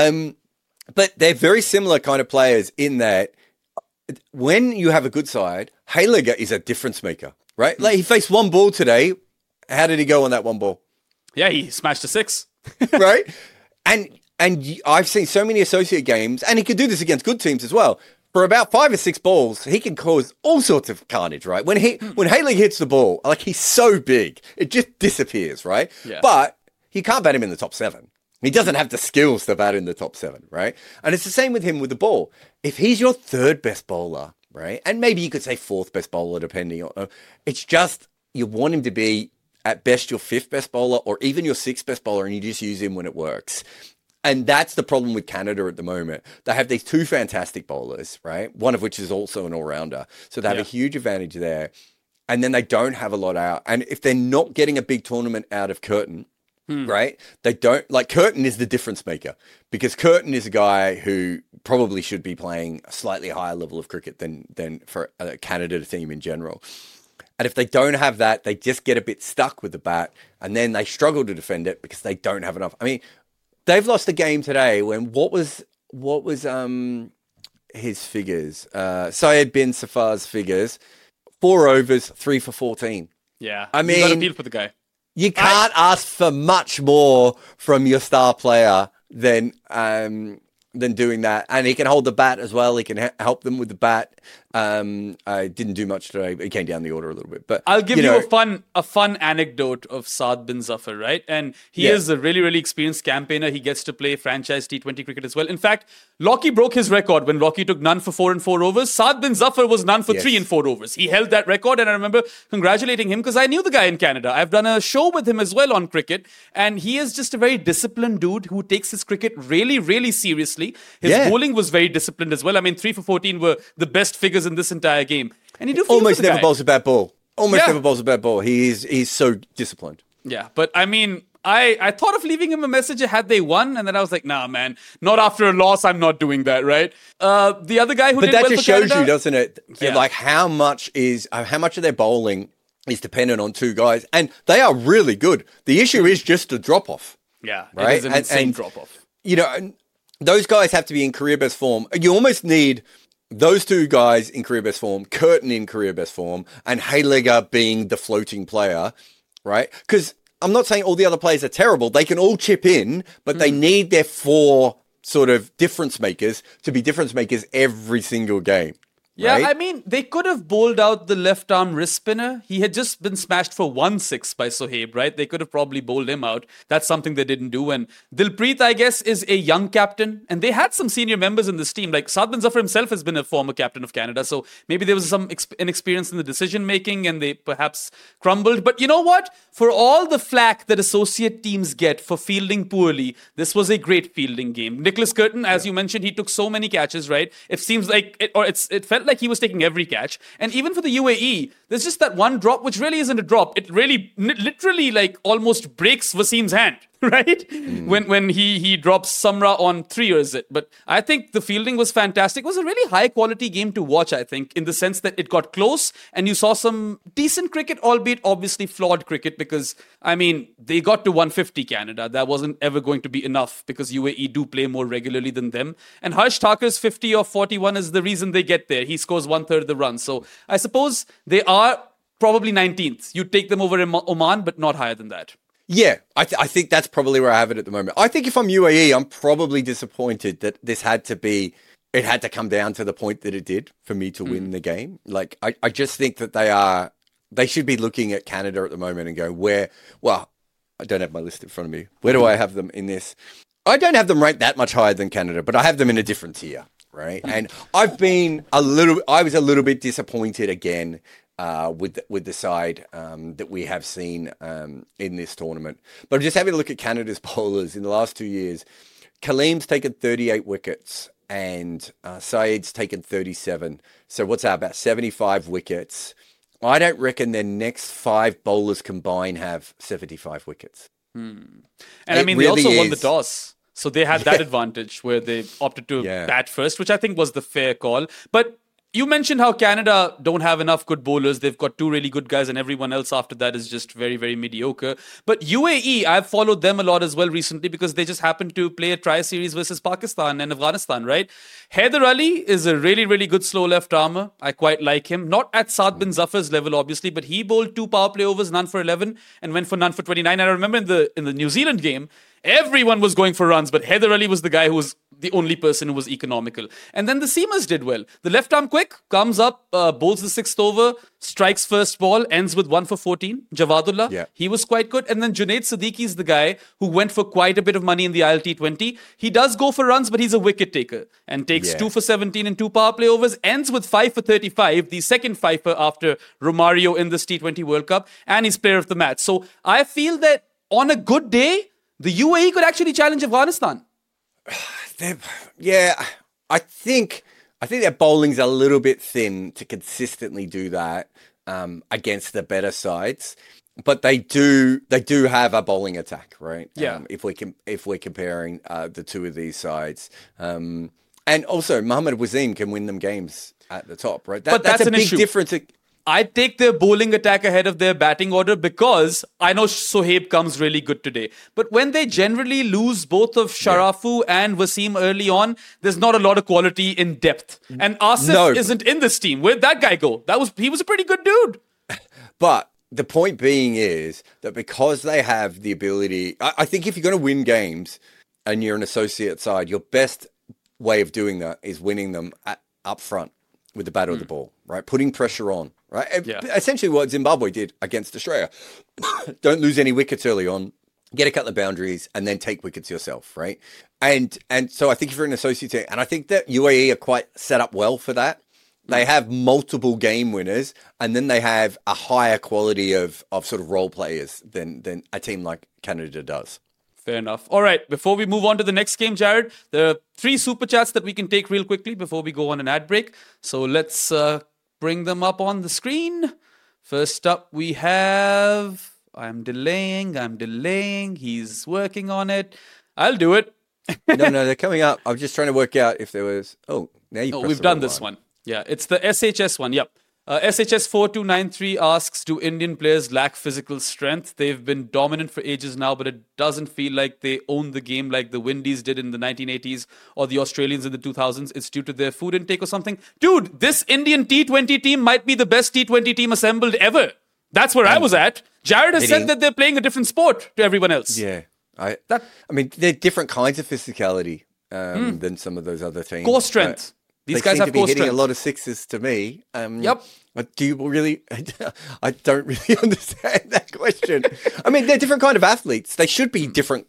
But they're very similar kind of players in that when you have a good side, Hayliger is a difference maker, right? Like he faced 1 ball today. How did he go on that 1 ball? Yeah, he smashed a 6. Right? And I've seen so many associate games, and he can do this against good teams as well. For about 5 or 6 balls, he can cause all sorts of carnage, right? When Hayliger hits the ball, like he's so big, it just disappears, right? Yeah. But you can't bat him in the top 7. He doesn't have the skills to bat in the top 7, right? And it's the same with him with the ball. If he's your 3rd best bowler, right? And maybe you could say 4th best bowler, depending on... It's just, you want him to be, at best, your 5th best bowler or even your 6th best bowler, and you just use him when it works. And that's the problem with Canada at the moment. They have these 2 fantastic bowlers, right? One of which is also an all-rounder. So they have a huge advantage there. And then they don't have a lot out. And if they're not getting a big tournament out of Curtin... right? They don't like Curtin is the difference maker because Curtin is a guy who probably should be playing a slightly higher level of cricket than for a Canada team in general. And if they don't have that, they just get a bit stuck with the bat and then they struggle to defend it because they don't have enough. I mean, they've lost a game today when what was what was his figures? Syed bin Safar's figures: 4 overs, 3 for 14. Yeah, I you got a mean, feel for the guy. you can't ask for much more from your star player than doing that. And he can hold the bat as well. He can help them with the bat. I didn't do much today, but he came down the order a little bit. But I'll give you a fun anecdote of Saad bin Zafar, right? And he is a really, really experienced campaigner. He gets to play franchise T20 cricket as well. In fact, Lockie broke his record when Lockie took none for 4 and 4 overs. Saad bin Zafar was none for 3 and 4 overs. He held that record, and I remember congratulating him because I knew the guy in Canada. I've done a show with him as well on cricket, and he is just a very disciplined dude who takes his cricket really, really seriously. His bowling was very disciplined as well. I mean, 3 for 14 were the best figures in this entire game. And he almost never bowls a bad ball. Never bowls a bad ball. He's so disciplined. Yeah, but I mean, I thought of leaving him a message had they won, and then I was like, nah, man, not after a loss. I'm not doing that, right? The other guy who did well for Canada, but that just shows you, doesn't it? Yeah. Like how much of their bowling is dependent on 2 guys, and they are really good. The issue is just a drop off. Yeah, right. It is an insane drop off. You know, those guys have to be in career best form. You almost need those 2 guys in career best form, Curtin in career best form, and Haylegger being the floating player, right? Because I'm not saying all the other players are terrible. They can all chip in, but they need their 4 sort of difference makers to be difference makers every single game. Yeah, right? I mean, they could have bowled out the left arm wrist spinner. He had just been smashed for 1-6 by Sohaib, right? They could have probably bowled him out. That's something they didn't do. And Dilpreet, I guess, is a young captain. And they had some senior members in this team. Like Saad bin Zafar himself has been a former captain of Canada. So maybe there was some inexperience in the decision making and they perhaps crumbled. But you know what? For all the flack that associate teams get for fielding poorly, this was a great fielding game. Nicholas Curtin, as you mentioned, he took so many catches, right? It seems like, it felt like he was taking every catch. And even for the UAE, there's just that one drop, which really isn't a drop. It really, literally, like almost breaks Wasim's hand, right? When he drops Samra on 3, or is it? But I think the fielding was fantastic. It was a really high quality game to watch, I think, in the sense that it got close and you saw some decent cricket, albeit obviously flawed cricket, because, I mean, they got to 150 Canada. That wasn't ever going to be enough because UAE do play more regularly than them. And Harsh Thakur's 50 or 41 is the reason they get there. He scores 1/3 of the run. So I suppose they are probably 19th. You'd take them over Oman, but not higher than that. Yeah, I think that's probably where I have it at the moment. I think if I'm UAE, I'm probably disappointed that it had to come down to the point that it did for me to win the game. Like, I just think that they should be looking at Canada at the moment and going, I don't have my list in front of me. Where do I have them in this? I don't have them ranked that much higher than Canada, but I have them in a different tier, right? And I was a little bit disappointed again with the side that we have seen in this tournament. But I'm just having a look at Canada's bowlers in the last 2 years. Kaleem's taken 38 wickets and Saeed's taken 37. So what's that, about 75 wickets? I don't reckon their next 5 bowlers combined have 75 wickets. And I mean, they also won the toss. So they had that advantage where they opted to bat first, which I think was the fair call. But you mentioned how Canada don't have enough good bowlers. They've got 2 really good guys and everyone else after that is just very, very mediocre. But UAE, I've followed them a lot as well recently because they just happened to play a tri-series versus Pakistan and Afghanistan, right? Haider Ali is a really, really good slow left armer. I quite like him. Not at Saad bin Zafar's level, obviously, but he bowled 2 power play overs, none for 11 and went for none for 29. And I remember in the New Zealand game, everyone was going for runs, but Haider Ali was the guy who was the only person who was economical. And then the seamers did well. The left arm quick comes up, bowls the 6th over, strikes first ball, ends with 1 for 14. Javadullah, he was quite good. And then Junaid Siddiqui is the guy who went for quite a bit of money in the ILT20. He does go for runs, but he's a wicket taker and takes 2 for 17 and 2 power play overs, ends with 5 for 35, the second fifer after Romario in this T20 World Cup, and he's player of the match. So I feel that on a good day, the UAE could actually challenge Afghanistan. I think their bowling's a little bit thin to consistently do that against the better sides, but they do have a bowling attack, right? Yeah. If we're comparing the 2 of these sides, and also Mohammad Wasim can win them games at the top, right? But that's a an big issue. difference. I'd take their bowling attack ahead of their batting order because I know Sohaib comes really good today. But when they generally lose both of Sharafu and Wasim early on, there's not a lot of quality in depth. And Asif isn't in this team. Where'd that guy go? He was a pretty good dude. But the point being is that because they have the ability, I think if you're going to win games and you're an associate side, your best way of doing that is winning them up front with the bat or the ball, right? Putting pressure on, right? Essentially what Zimbabwe did against Australia. Don't lose any wickets early on, get a couple of boundaries, and then take wickets yourself, right? And so I think if you're an associate team, and I think that UAE are quite set up well for that. They have multiple game winners, and then they have a higher quality of sort of role players than a team like Canada does. Fair enough. All right, before we move on to the next game, Jared, there are 3 super chats that we can take real quickly before we go on an ad break. So let's bring them up on the screen. First up, we have... I'm delaying. He's working on it. I'll do it. No, they're coming up. I'm just trying to work out if there was... Oh, now you we've done this one. Yeah, it's the SHS one. Yep. SHS4293 asks, do Indian players lack physical strength? They've been dominant for ages now, but it doesn't feel like they own the game like the Windies did in the 1980s or the Australians in the 2000s. It's due to their food intake or something. Dude, this Indian T20 team might be the best T20 team assembled ever. That's where I was at. Jared has said that they're playing a different sport to everyone else. Yeah. I mean, they're different kinds of physicality than some of those other teams. Core strength. These guys have core strength. Hitting a lot of sixes to me. Yep. But do you really? I don't really understand that question. I mean, they're different kind of athletes. They should be different.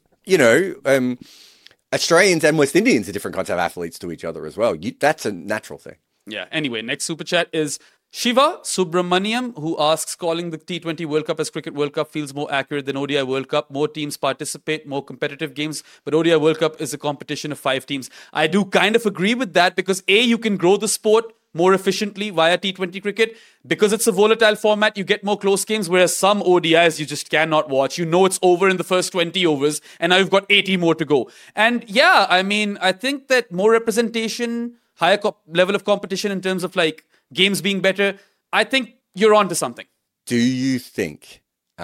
Australians and West Indians are different kinds of athletes to each other as well. That's a natural thing. Yeah. Anyway, next super chat is Shiva Subramaniam, who asks, calling the T20 World Cup as Cricket World Cup feels more accurate than ODI World Cup. More teams participate, more competitive games, but ODI World Cup is a competition of 5 teams. I do kind of agree with that because A, you can grow the sport more efficiently via T20 cricket. Because it's a volatile format, you get more close games, whereas some ODIs you just cannot watch. You know it's over in the first 20 overs, and now you've got 80 more to go. And yeah, I mean, I think that more representation, higher level of competition in terms of like games being better, I think you're onto something. Do you think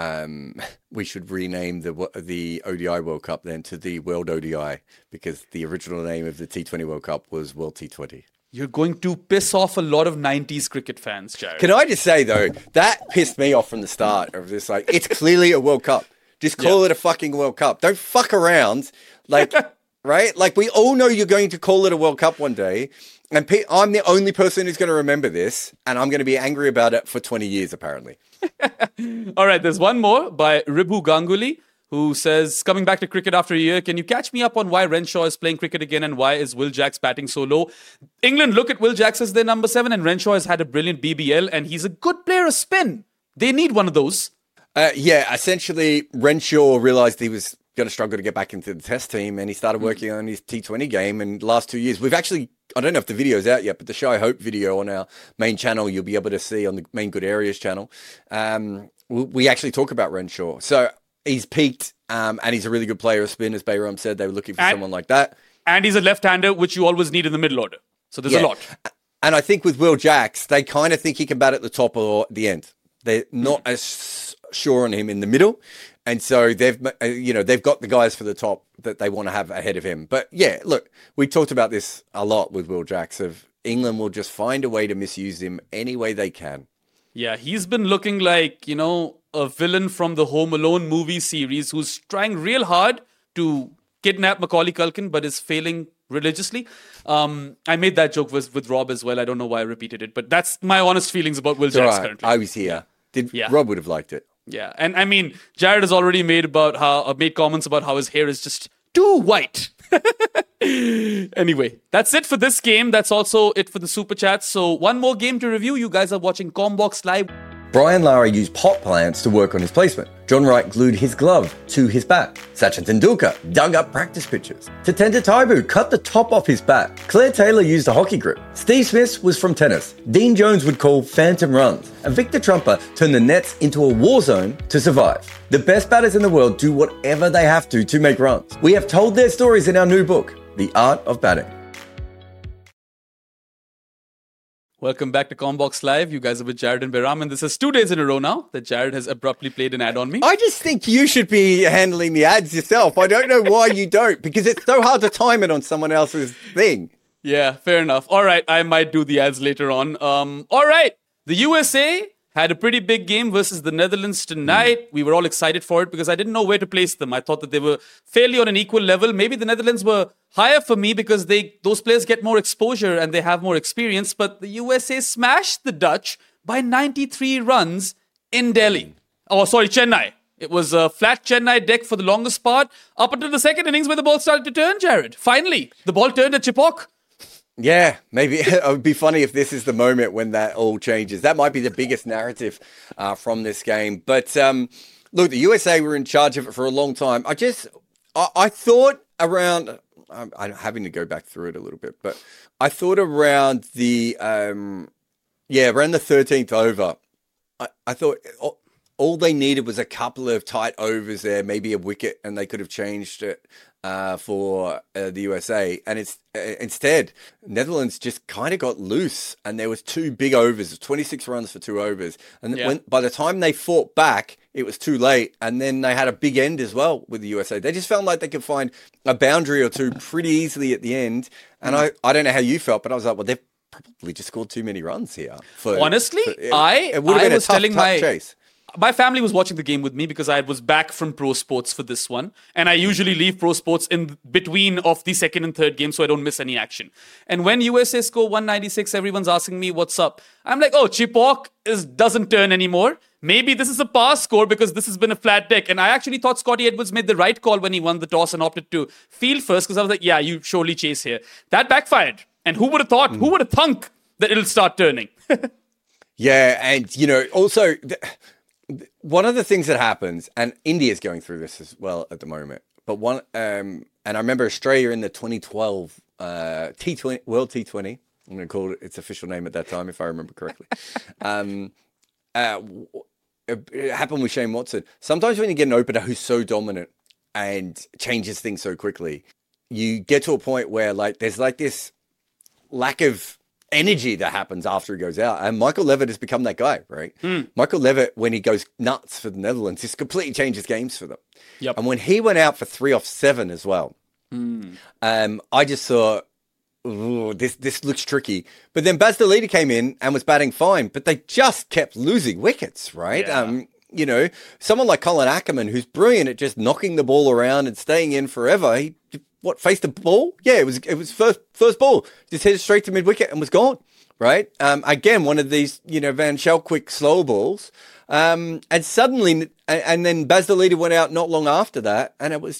we should rename the ODI World Cup then to the World ODI? Because the original name of the T20 World Cup was World T20. You're going to piss off a lot of 90s cricket fans, Jared. Can I just say, though, that pissed me off from the start of this. Like, it's clearly a World Cup. Just call it a fucking World Cup. Don't fuck around. Like, right? Like, we all know you're going to call it a World Cup one day. And I'm the only person who's going to remember this, and I'm going to be angry about it for 20 years, apparently. All right, there's one more by Ribhu Ganguly, who says, coming back to cricket after a year, can you catch me up on why Renshaw is playing cricket again and why is Will Jacks batting so low? England look at Will Jacks as their number 7, and Renshaw has had a brilliant BBL, and he's a good player of spin. They need one of those. Essentially, Renshaw realised he was going to struggle to get back into the test team, and he started working on his T20 game. And last 2 years, we've actually, I don't know if the video's out yet, but the Shy Hope video on our main channel, you'll be able to see on the main Good Areas channel. We actually talk about Renshaw. So he's peaked, and he's a really good player of spin, as Bayram said. They were looking for someone like that. And he's a left-hander, which you always need in the middle order. So there's a lot. And I think with Will Jacks, they kind of think he can bat at the top or the end. They're not as sure on him in the middle. And so they've got the guys for the top that they want to have ahead of him. But yeah, look, we talked about this a lot with Will Jacks. Of England will just find a way to misuse him any way they can. Yeah, he's been looking like, a villain from the Home Alone movie series who's trying real hard to kidnap Macaulay Culkin, but is failing religiously. I made that joke with Rob as well. I don't know why I repeated it, but that's my honest feelings about Will Jacks currently. I was here. Rob would have liked it. Yeah, and I mean, Jared has already made comments about how his hair is just too white. Anyway, that's it for this game. That's also it for the Super Chats. So one more game to review. You guys are watching Combox Live. Brian Lara used pot plants to work on his placement. John Wright glued his glove to his bat. Sachin Tendulkar dug up practice pitches. Tatenda Taibu cut the top off his bat. Claire Taylor used a hockey grip. Steve Smith was from tennis. Dean Jones would call phantom runs. And Victor Trumper turned the nets into a war zone to survive. The best batters in the world do whatever they have to make runs. We have told their stories in our new book, The Art of Batting. Welcome back to Combox Live. You guys are with Jared and Behram, and this is 2 days in a row now that Jared has abruptly played an ad on me. I just think you should be handling the ads yourself. I don't know why you don't, because it's so hard to time it on someone else's thing. Yeah, fair enough. All right, I might do the ads later on. All right, the USA had a pretty big game versus the Netherlands tonight. We were all excited for it because I didn't know where to place them. I thought that they were fairly on an equal level. Maybe the Netherlands were higher for me because those players get more exposure and they have more experience. But the USA smashed the Dutch by 93 runs in Delhi. Oh, sorry, Chennai. It was a flat Chennai deck for the longest part up until the second innings where the ball started to turn, Jared. Finally, the ball turned at Chipok. Yeah, maybe it would be funny if this is the moment when that all changes. That might be the biggest narrative from this game. But look, the USA were in charge of it for a long time. I thought around, I'm having to go back through it a little bit, but I thought around the, around the 13th over, I thought all they needed was a couple of tight overs there, maybe a wicket, and they could have changed it for the USA. And it's instead, Netherlands just kind of got loose, and there was 2 big overs, 26 runs for 2 overs. And by the time they fought back, it was too late. And then they had a big end as well with the USA. They just felt like they could find a boundary or two pretty easily at the end. And I don't know how you felt, but I was like, well, they've probably just scored too many runs here. Honestly, it would have been a tough chase. My family was watching the game with me because I was back from Pro Sports for this one. And I usually leave Pro Sports in between of the second and third game so I don't miss any action. And when USA score 196, everyone's asking me, what's up? I'm like, oh, Chipok doesn't turn anymore. Maybe this is a pass score because this has been a flat deck. And I actually thought Scotty Edwards made the right call when he won the toss and opted to field first because I was like, yeah, you surely chase here. That backfired. And who would have thought, who would have thunk that it'll start turning? Yeah, and, also... One of the things that happens, and India's going through this as well at the moment, but and I remember Australia in the 2012 T20 World T20. I'm going to call it its official name at that time, if I remember correctly. It happened with Shane Watson. Sometimes when you get an opener who's so dominant and changes things so quickly, you get to a point where there's this lack of energy that happens after he goes out. And Michael Levitt has become that guy, right? Michael Levitt, when he goes nuts for the Netherlands, just completely changes games for them. Yep. And when he went out for 3 off 7 as well, I just thought, this looks tricky. But then Baz Delita came in and was batting fine, but they just kept losing wickets, right? Yeah. Someone like Colin Ackerman, who's brilliant at just knocking the ball around and staying in forever, he faced the ball? Yeah, it was first ball. Just hit it straight to mid wicket and was gone. Right? Again, one of these, Van Schalkwijk slow balls. And suddenly, and then Baz Delita went out not long after that, and it was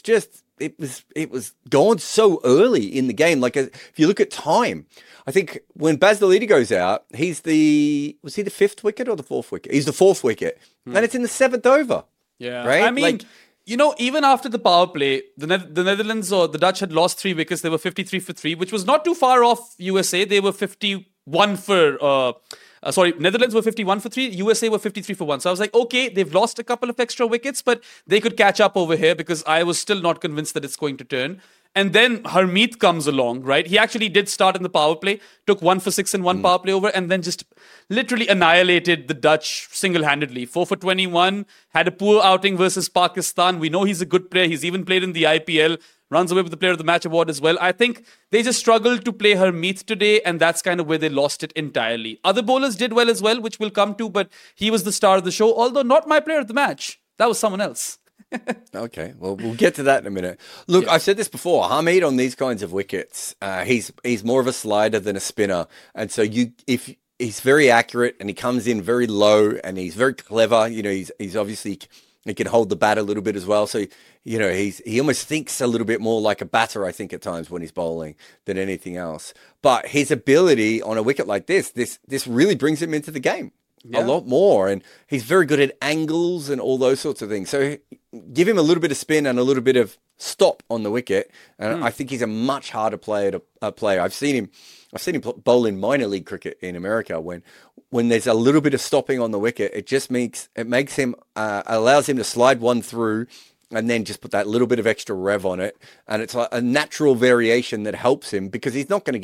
gone so early in the game. Like if you look at time, I think when Baz Delita goes out, was he the 5th wicket or the 4th wicket? He's the 4th wicket, and it's in the 7th over. Yeah, right. I mean. Even after the power play, the Netherlands or the Dutch had lost 3 wickets. They were 53 for 3, which was not too far off USA. They were 51 for... Netherlands were 51 for 3. USA were 53 for 1. So I was like, okay, they've lost a couple of extra wickets, but they could catch up over here because I was still not convinced that it's going to turn. And then Harmeet comes along, right? He actually did start in the power play, took 1 for 6 in one power play over, and then just literally annihilated the Dutch single-handedly. 4 for 21, had a poor outing versus Pakistan. We know he's a good player. He's even played in the IPL, runs away with the Player of the Match award as well. I think they just struggled to play Harmeet today, and that's kind of where they lost it entirely. Other bowlers did well as well, which we'll come to, but he was the star of the show, although not my Player of the Match. That was someone else. Okay, well, we'll get to that in a minute. Look, I've said this before. Harmeet on these kinds of wickets, he's more of a slider than a spinner, and so if he's very accurate and he comes in very low and he's very clever. He's obviously he can hold the bat a little bit as well. So he almost thinks a little bit more like a batter, I think, at times when he's bowling than anything else. But his ability on a wicket like this really brings him into the game. A lot more, and he's very good at angles and all those sorts of things. So give him a little bit of spin and a little bit of stop on the wicket, and I think he's a much harder player to play. I've seen him bowl in minor league cricket in America when there's a little bit of stopping on the wicket. It makes him allows him to slide one through and then just put that little bit of extra rev on it, and it's like a natural variation that helps him because he's not going to get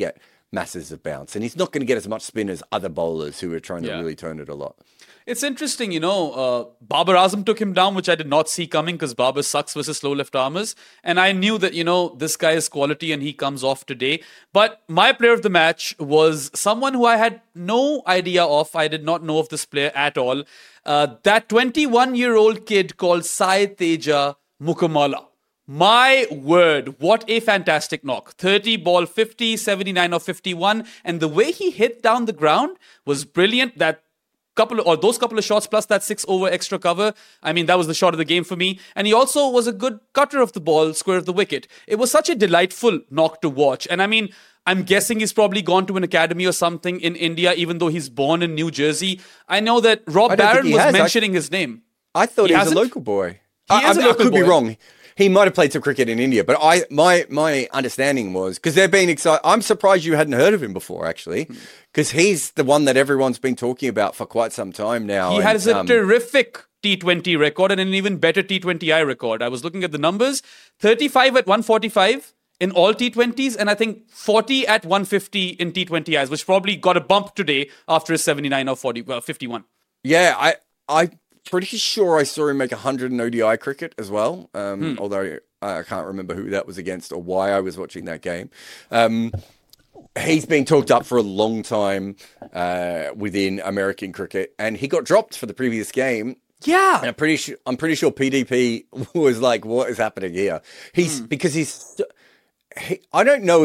masses of bounce. And he's not going to get as much spin as other bowlers who are trying to really turn it a lot. It's interesting, Babar Azam took him down, which I did not see coming because Babar sucks versus slow left armers. And I knew that, this guy is quality and he comes off today. But my player of the match was someone who I had no idea of. I did not know of this player at all. That 21-year-old kid called Sai Teja Mukamala. My word, what a fantastic knock. 30 ball 50, 79 or 51. And the way he hit down the ground was brilliant. Those couple of shots plus that 6 over extra cover. I mean, that was the shot of the game for me. And he also was a good cutter of the ball, square of the wicket. It was such a delightful knock to watch. And I mean, I'm guessing he's probably gone to an academy or something in India, even though he's born in New Jersey. I know that Rob Barron was mentioning his name. I thought he was a local boy. I could be wrong. He might have played some cricket in India, but my understanding was, because they've been excited. I'm surprised you hadn't heard of him before, actually, because he's the one that everyone's been talking about for quite some time now. He has a terrific T20 record and an even better T20I record. I was looking at the numbers: 35 at 145 in all T20s, and I think 40 at 150 in T20Is, which probably got a bump today after his 79 or 51. Yeah, I pretty sure I saw him make 100 in ODI cricket as well, although I can't remember who that was against or why I was watching that game. He's been talked up for a long time within American cricket, and he got dropped for the previous game. Yeah, and I'm pretty sure PDP was like, "What is happening here?" I don't know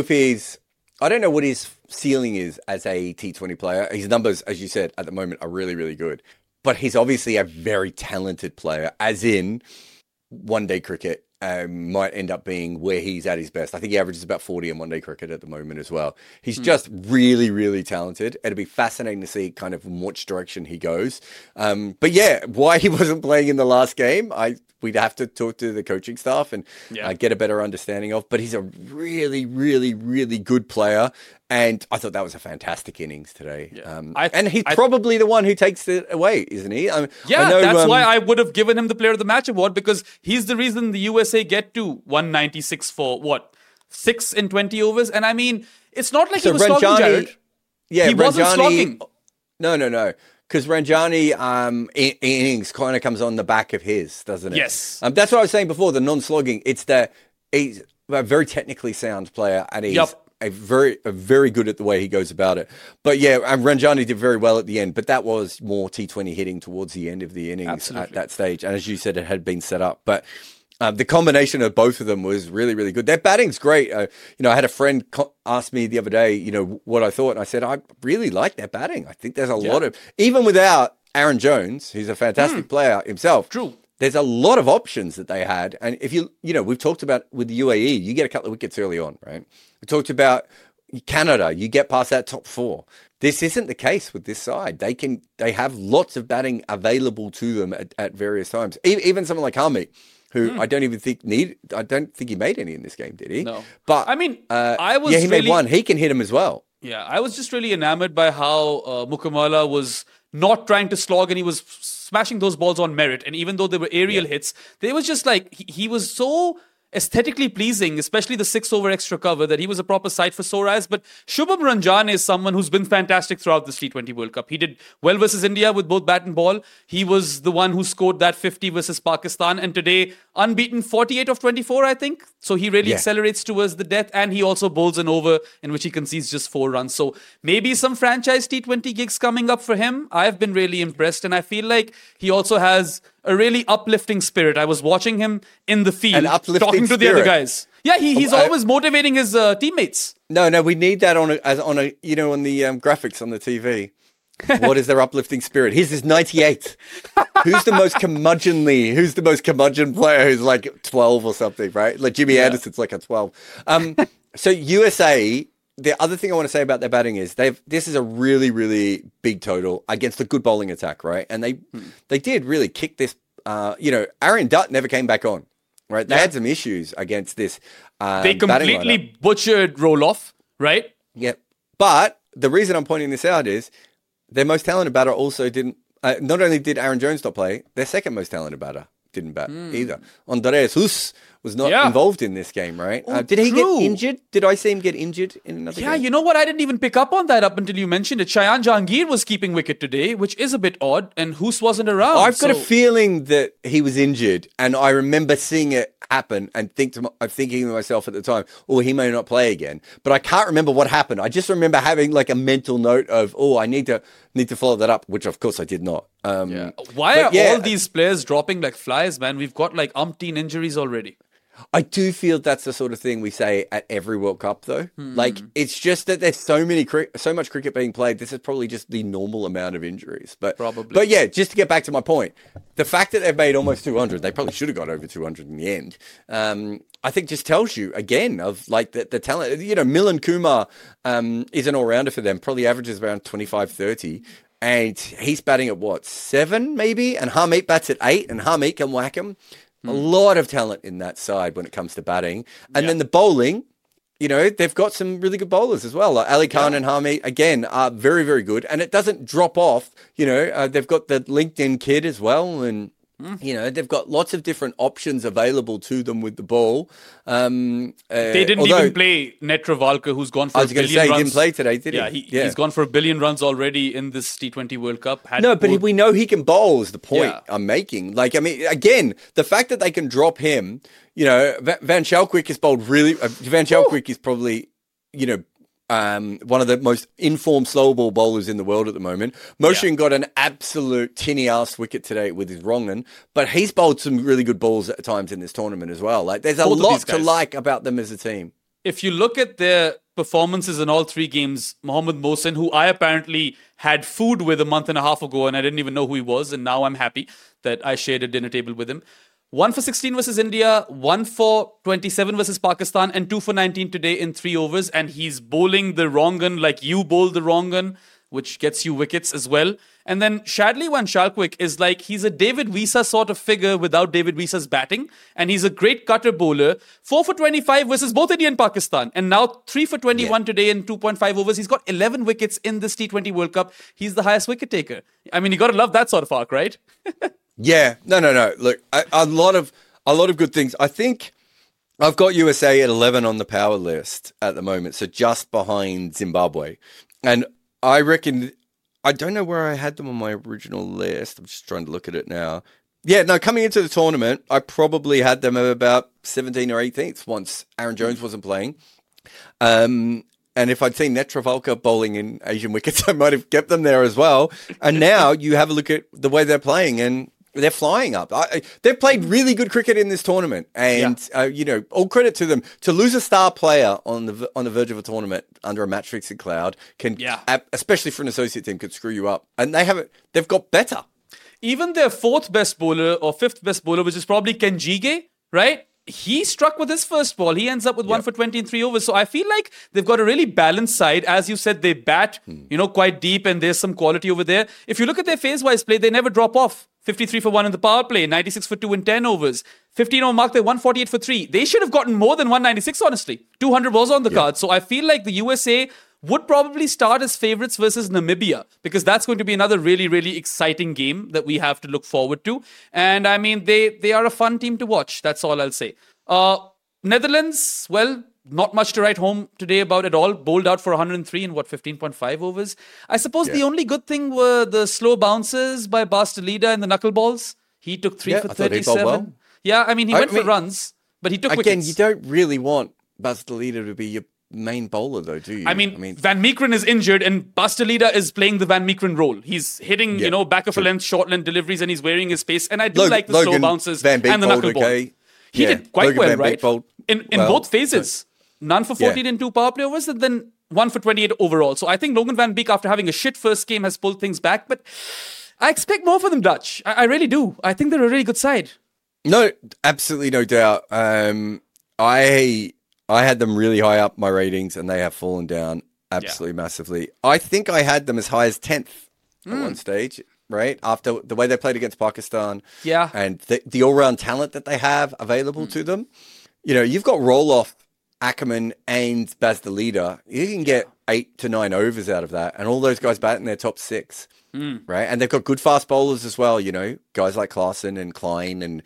what his ceiling is as a T20 player. His numbers, as you said, at the moment are really, really good. But he's obviously a very talented player, as in one-day cricket might end up being where he's at his best. I think he averages about 40 in one-day cricket at the moment as well. He's just really, really talented. It'll be fascinating to see kind of in which direction he goes. But yeah, why he wasn't playing in the last game, we'd have to talk to the coaching staff and get a better understanding of. But he's a really, really, really good player. And I thought that was a fantastic innings today. Yeah. And he's probably the one who takes it away, isn't he? That's why I would have given him the Player of the Match award, because he's the reason the USA get to 196 for 6 in 20 overs. And I mean, it's not like he was slogging, Jared. Yeah, he wasn't slogging. No. Because Ranjani innings kind of comes on the back of his, doesn't it? Yes. That's what I was saying before, the non-slogging. It's that he's a very technically sound player, and he's very good at the way he goes about it. But yeah, Ranjani did very well at the end, but that was more T20 hitting towards the end of the innings at that stage. And as you said, it had been set up. But the combination of both of them was really, really good. Their batting's great. I had a friend ask me the other day, what I thought. And I said, I really like their batting. I think there's a lot of, even without Aaron Jones, who's a fantastic player himself. True. There's a lot of options that they had. And if we've talked about with the UAE, you get a couple of wickets early on, right? We talked about Canada, you get past that top 4. This isn't the case with this side. They have lots of batting available to them at various times. Even someone like Harmeet, who I don't think he made any in this game, did he? No. But I mean, he made one. He can hit him as well. Yeah, I was just really enamored by how Mukamala was not trying to slog, and he was smashing those balls on merit. And even though they were aerial hits, they was just like, he was so aesthetically pleasing, especially the 6 over extra cover, that he was a proper sight for sore eyes. But Shubham Ranjan is someone who's been fantastic throughout this T20 World Cup. He did well versus India with both bat and ball. He was the one who scored that 50 versus Pakistan, and today unbeaten 48 of 24, I think. So he really accelerates towards the death, and he also bowls an over in which he concedes just 4 runs. So maybe some franchise T20 gigs coming up for him. I've been really impressed, and I feel like he also has a really uplifting spirit. I was watching him in the field, talking to the other guys. Yeah, he's always motivating his teammates. No, we need that on the graphics on the TV. What is their uplifting spirit? His is 98. Who's the most curmudgeon player who's like 12 or something, right? Like Jimmy Anderson's like a 12. So USA, the other thing I want to say about their batting is this is a really, really big total against a good bowling attack, right? And they did really kick this. Aaron Dutt never came back on, right? They had some issues against this. They completely butchered Roloff, right? Yep. But the reason I'm pointing this out is their most talented batter also didn't. Not only did Aaron Jones not play, their second most talented batter didn't bat either. Andreas Hus was not Yeah. involved in this game, right? Oh, Did he true. get injured? Did I see him get injured in another Yeah, game? you know what? I didn't even pick up on that up until you mentioned it. Shayan Jahangir was keeping wicket today, which is a bit odd, and Hus wasn't around. I've got a so- feeling that he was injured, and I remember seeing it happen and I'm thinking to myself at the time, oh, he may not play again. But I can't remember what happened. I just remember having like a mental note of, oh, I need to follow that up, which of course I did not. Yeah. Why are all these players dropping like flies, man? We've got like umpteen injuries already. I do feel that's the sort of thing we say at every World Cup, though. Like, it's just that there's so much cricket being played. This is probably just the normal amount of injuries. But Probably. But yeah, just to get back to my point, the fact that they've made almost 200, they probably should have got over 200 in the end. I think just tells you again of like the talent. You know, Milan Kumar is an all rounder for them. Probably averages around 25, 30. And he's batting at what, 7 maybe? And Harmeet bats at 8, and Harmeet can whack him. A lot of talent in that side when it comes to batting. And then the bowling, you know, they've got some really good bowlers as well. Like Ali Khan and Harmeet, again, are very, very good. And it doesn't drop off. You know, they've got the LinkedIn kid as well. And, you know, they've got lots of different options available to them with the ball. They didn't even play Netravalkar, who's gone for I was going to say, he didn't play today, did he? Yeah, he's gone for 1 billion runs already in this T20 World Cup. We know he can bowl is the point Yeah. I'm making. Like, I mean, again, the fact that they can drop him, you know, Van Schalkwijk has bowled really... Van Schalkwijk is probably, you know, one of the most informed slow ball bowlers in the world at the moment. Moshin got an absolute tinny-ass wicket today with his wrong-un, but he's bowled some really good balls at times in this tournament as well. Like, there's a Both of lot these to guys. like about them as a team. If you look at their performances in all 3 games, Mohammad Mohsin, who I apparently had food with a month and a half ago and I didn't even know who he was, and now I'm happy that I shared a dinner table with him. 1 for 16 versus India, 1 for 27 versus Pakistan, and 2 for 19 today in 3 overs. And he's bowling the wrong gun like you bowled the wrong gun, which gets you wickets as well. And then Shadley Van Schalkwijk is like, he's a David Wisa sort of figure without David Wisa's batting. And he's a great cutter bowler. 4 for 25 versus both India and Pakistan. And now 3 for 21 today in 2.5 overs. He's got 11 wickets in this T20 World Cup. He's the highest wicket taker. I mean, you got to love that sort of arc, right? Yeah, no. Look, a lot of good things. I think I've got USA at 11 on the power list at the moment, so just behind Zimbabwe. And I reckon, I don't know where I had them on my original list. I'm just trying to look at it now. Yeah, no, coming into the tournament, I probably had them at about 17 or 18th once Aaron Jones wasn't playing. And if I'd seen Netravalkar bowling in Asian wickets, I might have kept them there as well. And now you have a look at the way they're playing, and they're flying up. They've played really good cricket in this tournament, and you know, all credit to them. To lose a star player on the verge of a tournament under a match fixing cloud can, especially for an associate team, could screw you up. And they've got better. Even their 4th best bowler or 5th best bowler, which is probably Ken Jige, right? He struck with his first ball. He ends up with 1 for 20 in 3 overs. So I feel like they've got a really balanced side. As you said, they bat, you know, quite deep, and there's some quality over there. If you look at their phase-wise play, they never drop off. 53 for 1 in the power play, 96 for 2 in 10 overs. 15 over mark, they're 148 for 3. They should have gotten more than 196, honestly. 200 was on the card. So I feel like the USA would probably start as favorites versus Namibia, because that's going to be another really, really exciting game that we have to look forward to. And I mean, they are a fun team to watch. That's all I'll say. Netherlands, well, not much to write home today about at all. Bowled out for 103 in 15.5 overs. I suppose the only good thing were the slow bounces by Bastelida and the knuckleballs. He took 3 for I thought he bowled 37. well. Yeah, I mean, he went for runs, but he took Again, wickets. you don't really want Bastelida to be your main bowler, though, do you? I mean, Van Meekeren is injured, and Bastelida is playing the Van Meekeren role. He's hitting, you know, back of a length, short length deliveries, and he's wearing his pace. And I do like the slow bounces and the knuckleball. Okay. He did quite Logan well, Van right? Beek bowled In well. both phases. None for 14 in 2 power play overs, and then 1 for 28 overall. So I think Logan Van Beek, after having a shit first game, has pulled things back. But I expect more for them, Dutch. I really do. I think they're a really good side. No, absolutely no doubt. I had them really high up my ratings, and they have fallen down absolutely massively. I think I had them as high as 10th at one stage, right? After the way they played against Pakistan, and the all-round talent that they have available to them. You know, you've got Roloff Ackerman and Baz the leader, you can get 8 to 9 overs out of that. And all those guys bat in their top 6. Right. And they've got good fast bowlers as well, guys like Klaasen and Klein and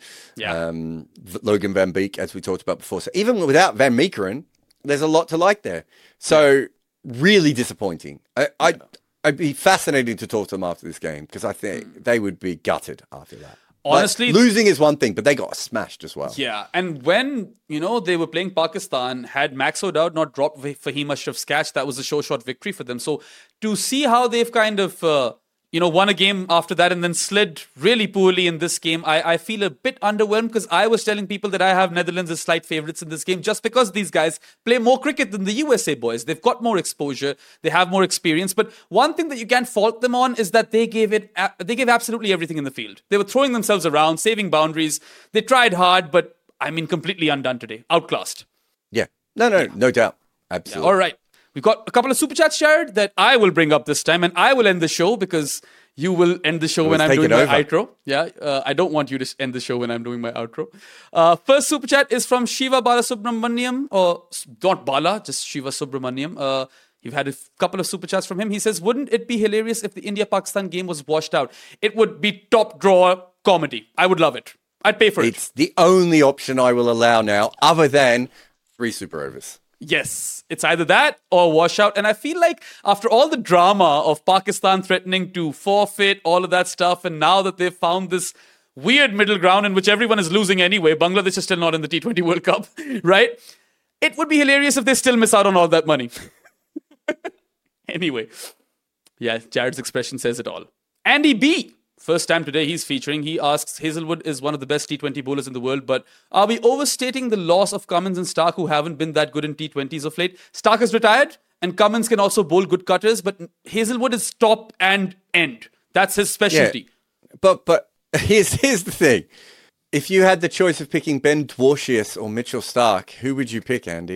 Logan Van Beek, as we talked about before. So even without Van Meekeren, there's a lot to like there. So really disappointing. I'd be fascinating to talk to them after this game because I think they would be gutted after that. Honestly, losing is one thing, but they got smashed as well. Yeah, and when, they were playing Pakistan, had Max O'Dowd not dropped Fahim Ashraf's catch, that was a short victory for them. So to see how they've kind of, won a game after that and then slid really poorly in this game, I feel a bit underwhelmed because I was telling people that I have Netherlands as slight favourites in this game just because these guys play more cricket than the USA boys. They've got more exposure, they have more experience. But one thing that you can't fault them on is that they gave absolutely everything in the field. They were throwing themselves around, saving boundaries. They tried hard, but completely undone today, outclassed. Yeah, no doubt, absolutely. Yeah, all right. We've got a couple of super chats, Jared, that I will bring up this time, and I will end the show because you will end the show when I'm doing my outro. Yeah, I don't want you to end the show when I'm doing my outro. First super chat is from Shiva Balasubramaniam, or not Bala, just Shiva Subramaniam. You've had a couple of super chats from him. He says, wouldn't it be hilarious if the India-Pakistan game was washed out? It would be top drawer comedy. I would love it. I'd pay for it. It's the only option I will allow now, other than 3 super overs. Yes, it's either that or washout. And I feel like after all the drama of Pakistan threatening to forfeit, all of that stuff, and now that they've found this weird middle ground in which everyone is losing anyway, Bangladesh is still not in the T20 World Cup, right? It would be hilarious if they still miss out on all that money. Anyway, yeah, Jared's expression says it all. Andy B. First time today he's featuring. He asks, Hazelwood is one of the best T20 bowlers in the world, but are we overstating the loss of Cummins and Stark, who haven't been that good in T20s of late? Stark is retired, and Cummins can also bowl good cutters, but Hazelwood is top and end. That's his specialty. Yeah. But here's the thing. If you had the choice of picking Ben Dwarshuis or Mitchell Stark, who would you pick, Andy?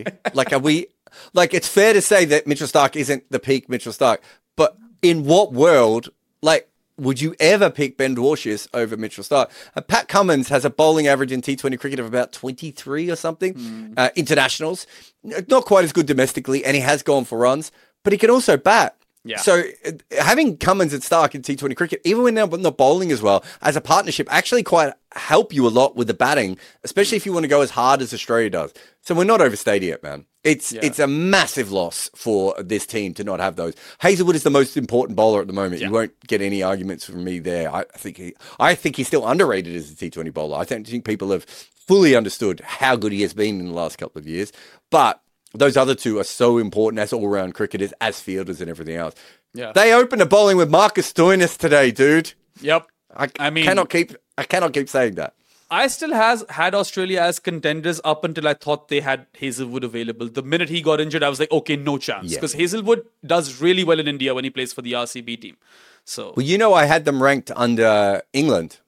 It's fair to say that Mitchell Stark isn't the peak Mitchell Stark, but in what world, would you ever pick Ben Dwarshuis over Mitchell Stark? Pat Cummins has a bowling average in T20 cricket of about 23 or something. Internationals. Not quite as good domestically, and he has gone for runs, but he can also bat. Yeah. So having Cummins and Stark in T20 cricket, even when they're not bowling as well, as a partnership, actually quite help you a lot with the batting, especially if you want to go as hard as Australia does. So we're not overstating it, man. It's a massive loss for this team to not have those. Hazelwood is the most important bowler at the moment. Yeah. You won't get any arguments from me there. I think he's still underrated as a T20 bowler. I think people have fully understood how good he has been in the last couple of years. But those other two are so important as all-round cricketers, as fielders and everything else. Yeah. They opened a bowling with Marcus Stoinis today, dude. Yep. I cannot keep saying that. I still had Australia as contenders up until I thought they had Hazelwood available. The minute he got injured, I was like, okay, no chance. Because Hazelwood does really well in India when he plays for the RCB team. So, well, I had them ranked under England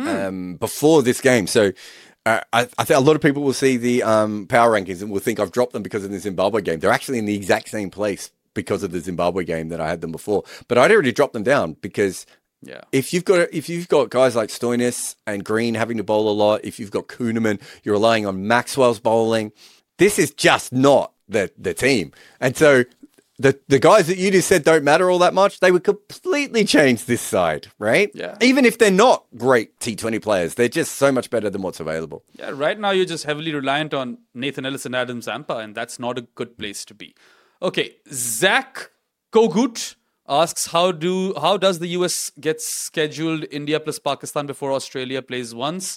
before this game. So I think a lot of people will see the power rankings and will think I've dropped them because of the Zimbabwe game. They're actually in the exact same place because of the Zimbabwe game that I had them before. But I'd already dropped them down because if you've got guys like Stoinis and Green having to bowl a lot, if you've got Kuhneman, you're relying on Maxwell's bowling. This is just not the team. And so the guys that you just said don't matter all that much, they would completely change this side, right? Yeah. Even if they're not great T20 players, they're just so much better than what's available. Yeah, right now you're just heavily reliant on Nathan Ellis and Adam Zampa, and that's not a good place to be. Okay, Zach Kogut asks, how does the US get scheduled India plus Pakistan before Australia plays once?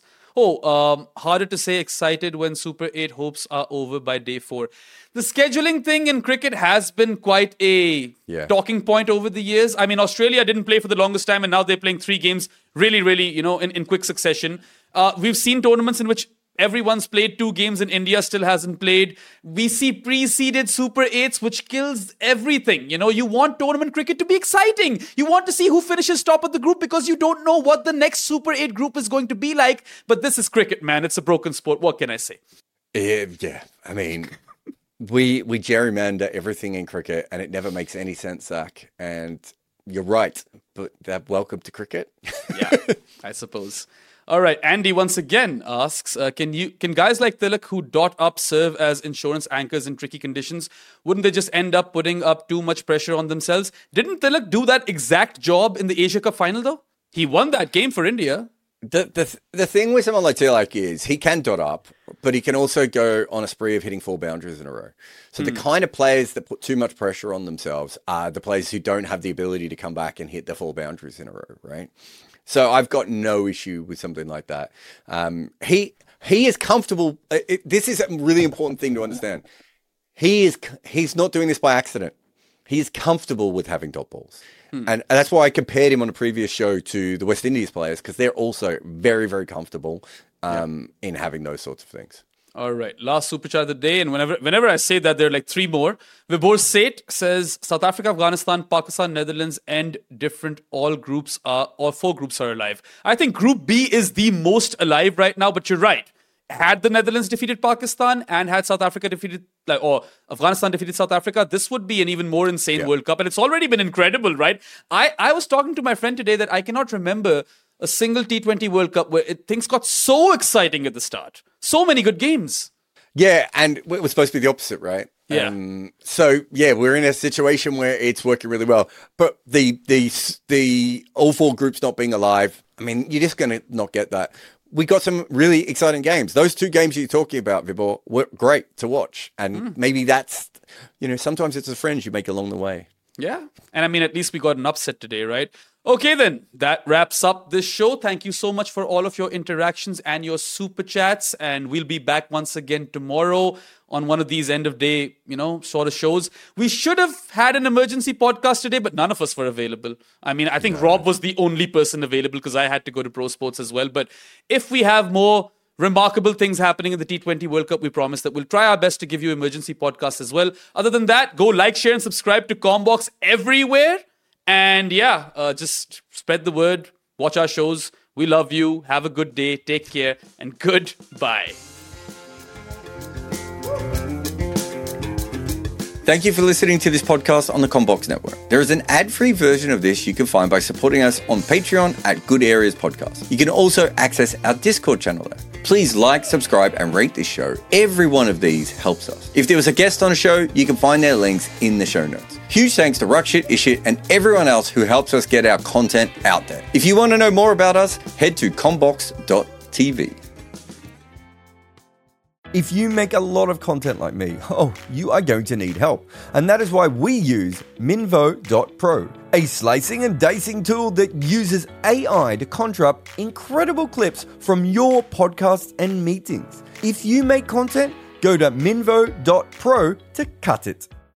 Harder to say excited when Super 8 hopes are over by day 4. The scheduling thing in cricket has been quite a talking point over the years. I mean, Australia didn't play for the longest time, and now they're playing 3 games really, in quick succession. We've seen tournaments in which everyone's played 2 games and India still hasn't played. We see pre-seeded Super 8s, which kills everything. You want tournament cricket to be exciting. You want to see who finishes top of the group because you don't know what the next Super 8 group is going to be like. But this is cricket, man. It's a broken sport. What can I say? Yeah. I mean, we gerrymander everything in cricket and it never makes any sense, Zach. And you're right, but welcome to cricket. Yeah, I suppose. All right, Andy once again asks, can guys like Tilak who dot up serve as insurance anchors in tricky conditions? Wouldn't they just end up putting up too much pressure on themselves? Didn't Tilak do that exact job in the Asia Cup final though? He won that game for India. The thing with someone like Tilak is he can dot up, but he can also go on a spree of hitting 4 boundaries in a row. So the kind of players that put too much pressure on themselves are the players who don't have the ability to come back and hit the 4 boundaries in a row, right? So I've got no issue with something like that. He is comfortable. This is a really important thing to understand. He's not doing this by accident. He is comfortable with having dot balls. And that's why I compared him on a previous show to the West Indies players, because they're also very, very comfortable in having those sorts of things. All right, last super chat of the day, and whenever I say that, there are like 3 more. Vibhor Seth says South Africa, Afghanistan, Pakistan, Netherlands, and different. All 4 groups are alive. I think Group B is the most alive right now, but you're right. Had the Netherlands defeated Pakistan and had South Africa defeated, or Afghanistan defeated South Africa, this would be an even more insane World Cup. And it's already been incredible, right? I was talking to my friend today that I cannot remember a single T20 World Cup where things got so exciting at the start. So many good games. Yeah, and it was supposed to be the opposite, right? Yeah. We're in a situation where it's working really well. But the all 4 groups not being alive, I mean, you're just going to not get that. We got some really exciting games. Those 2 games you're talking about, Vibhor, were great to watch. And maybe that's, sometimes it's the friends you make along the way. Yeah. And I mean, at least we got an upset today, right? Okay, then. That wraps up this show. Thank you so much for all of your interactions and your super chats. And we'll be back once again tomorrow on one of these end of day, sort of shows. We should have had an emergency podcast today, but none of us were available. I mean, I think Rob was the only person available because I had to go to Pro Sports as well. But if we have more remarkable things happening in the T20 World Cup, we promise that we'll try our best to give you emergency podcasts as well. Other than that, go like, share, and subscribe to Combox everywhere. And just spread the word. Watch our shows. We love you. Have a good day. Take care. And goodbye. Thank you for listening to this podcast on the Combox Network. There is an ad-free version of this you can find by supporting us on Patreon at Good Areas Podcast. You can also access our Discord channel there. Please like, subscribe, and rate this show. Every one of these helps us. If there was a guest on a show, you can find their links in the show notes. Huge thanks to Rakshit, Ishit, and everyone else who helps us get our content out there. If you want to know more about us, head to combox.tv. If you make a lot of content like me, you are going to need help. And that is why we use Minvo.pro, a slicing and dicing tool that uses AI to conjure up incredible clips from your podcasts and meetings. If you make content, go to Minvo.pro to cut it.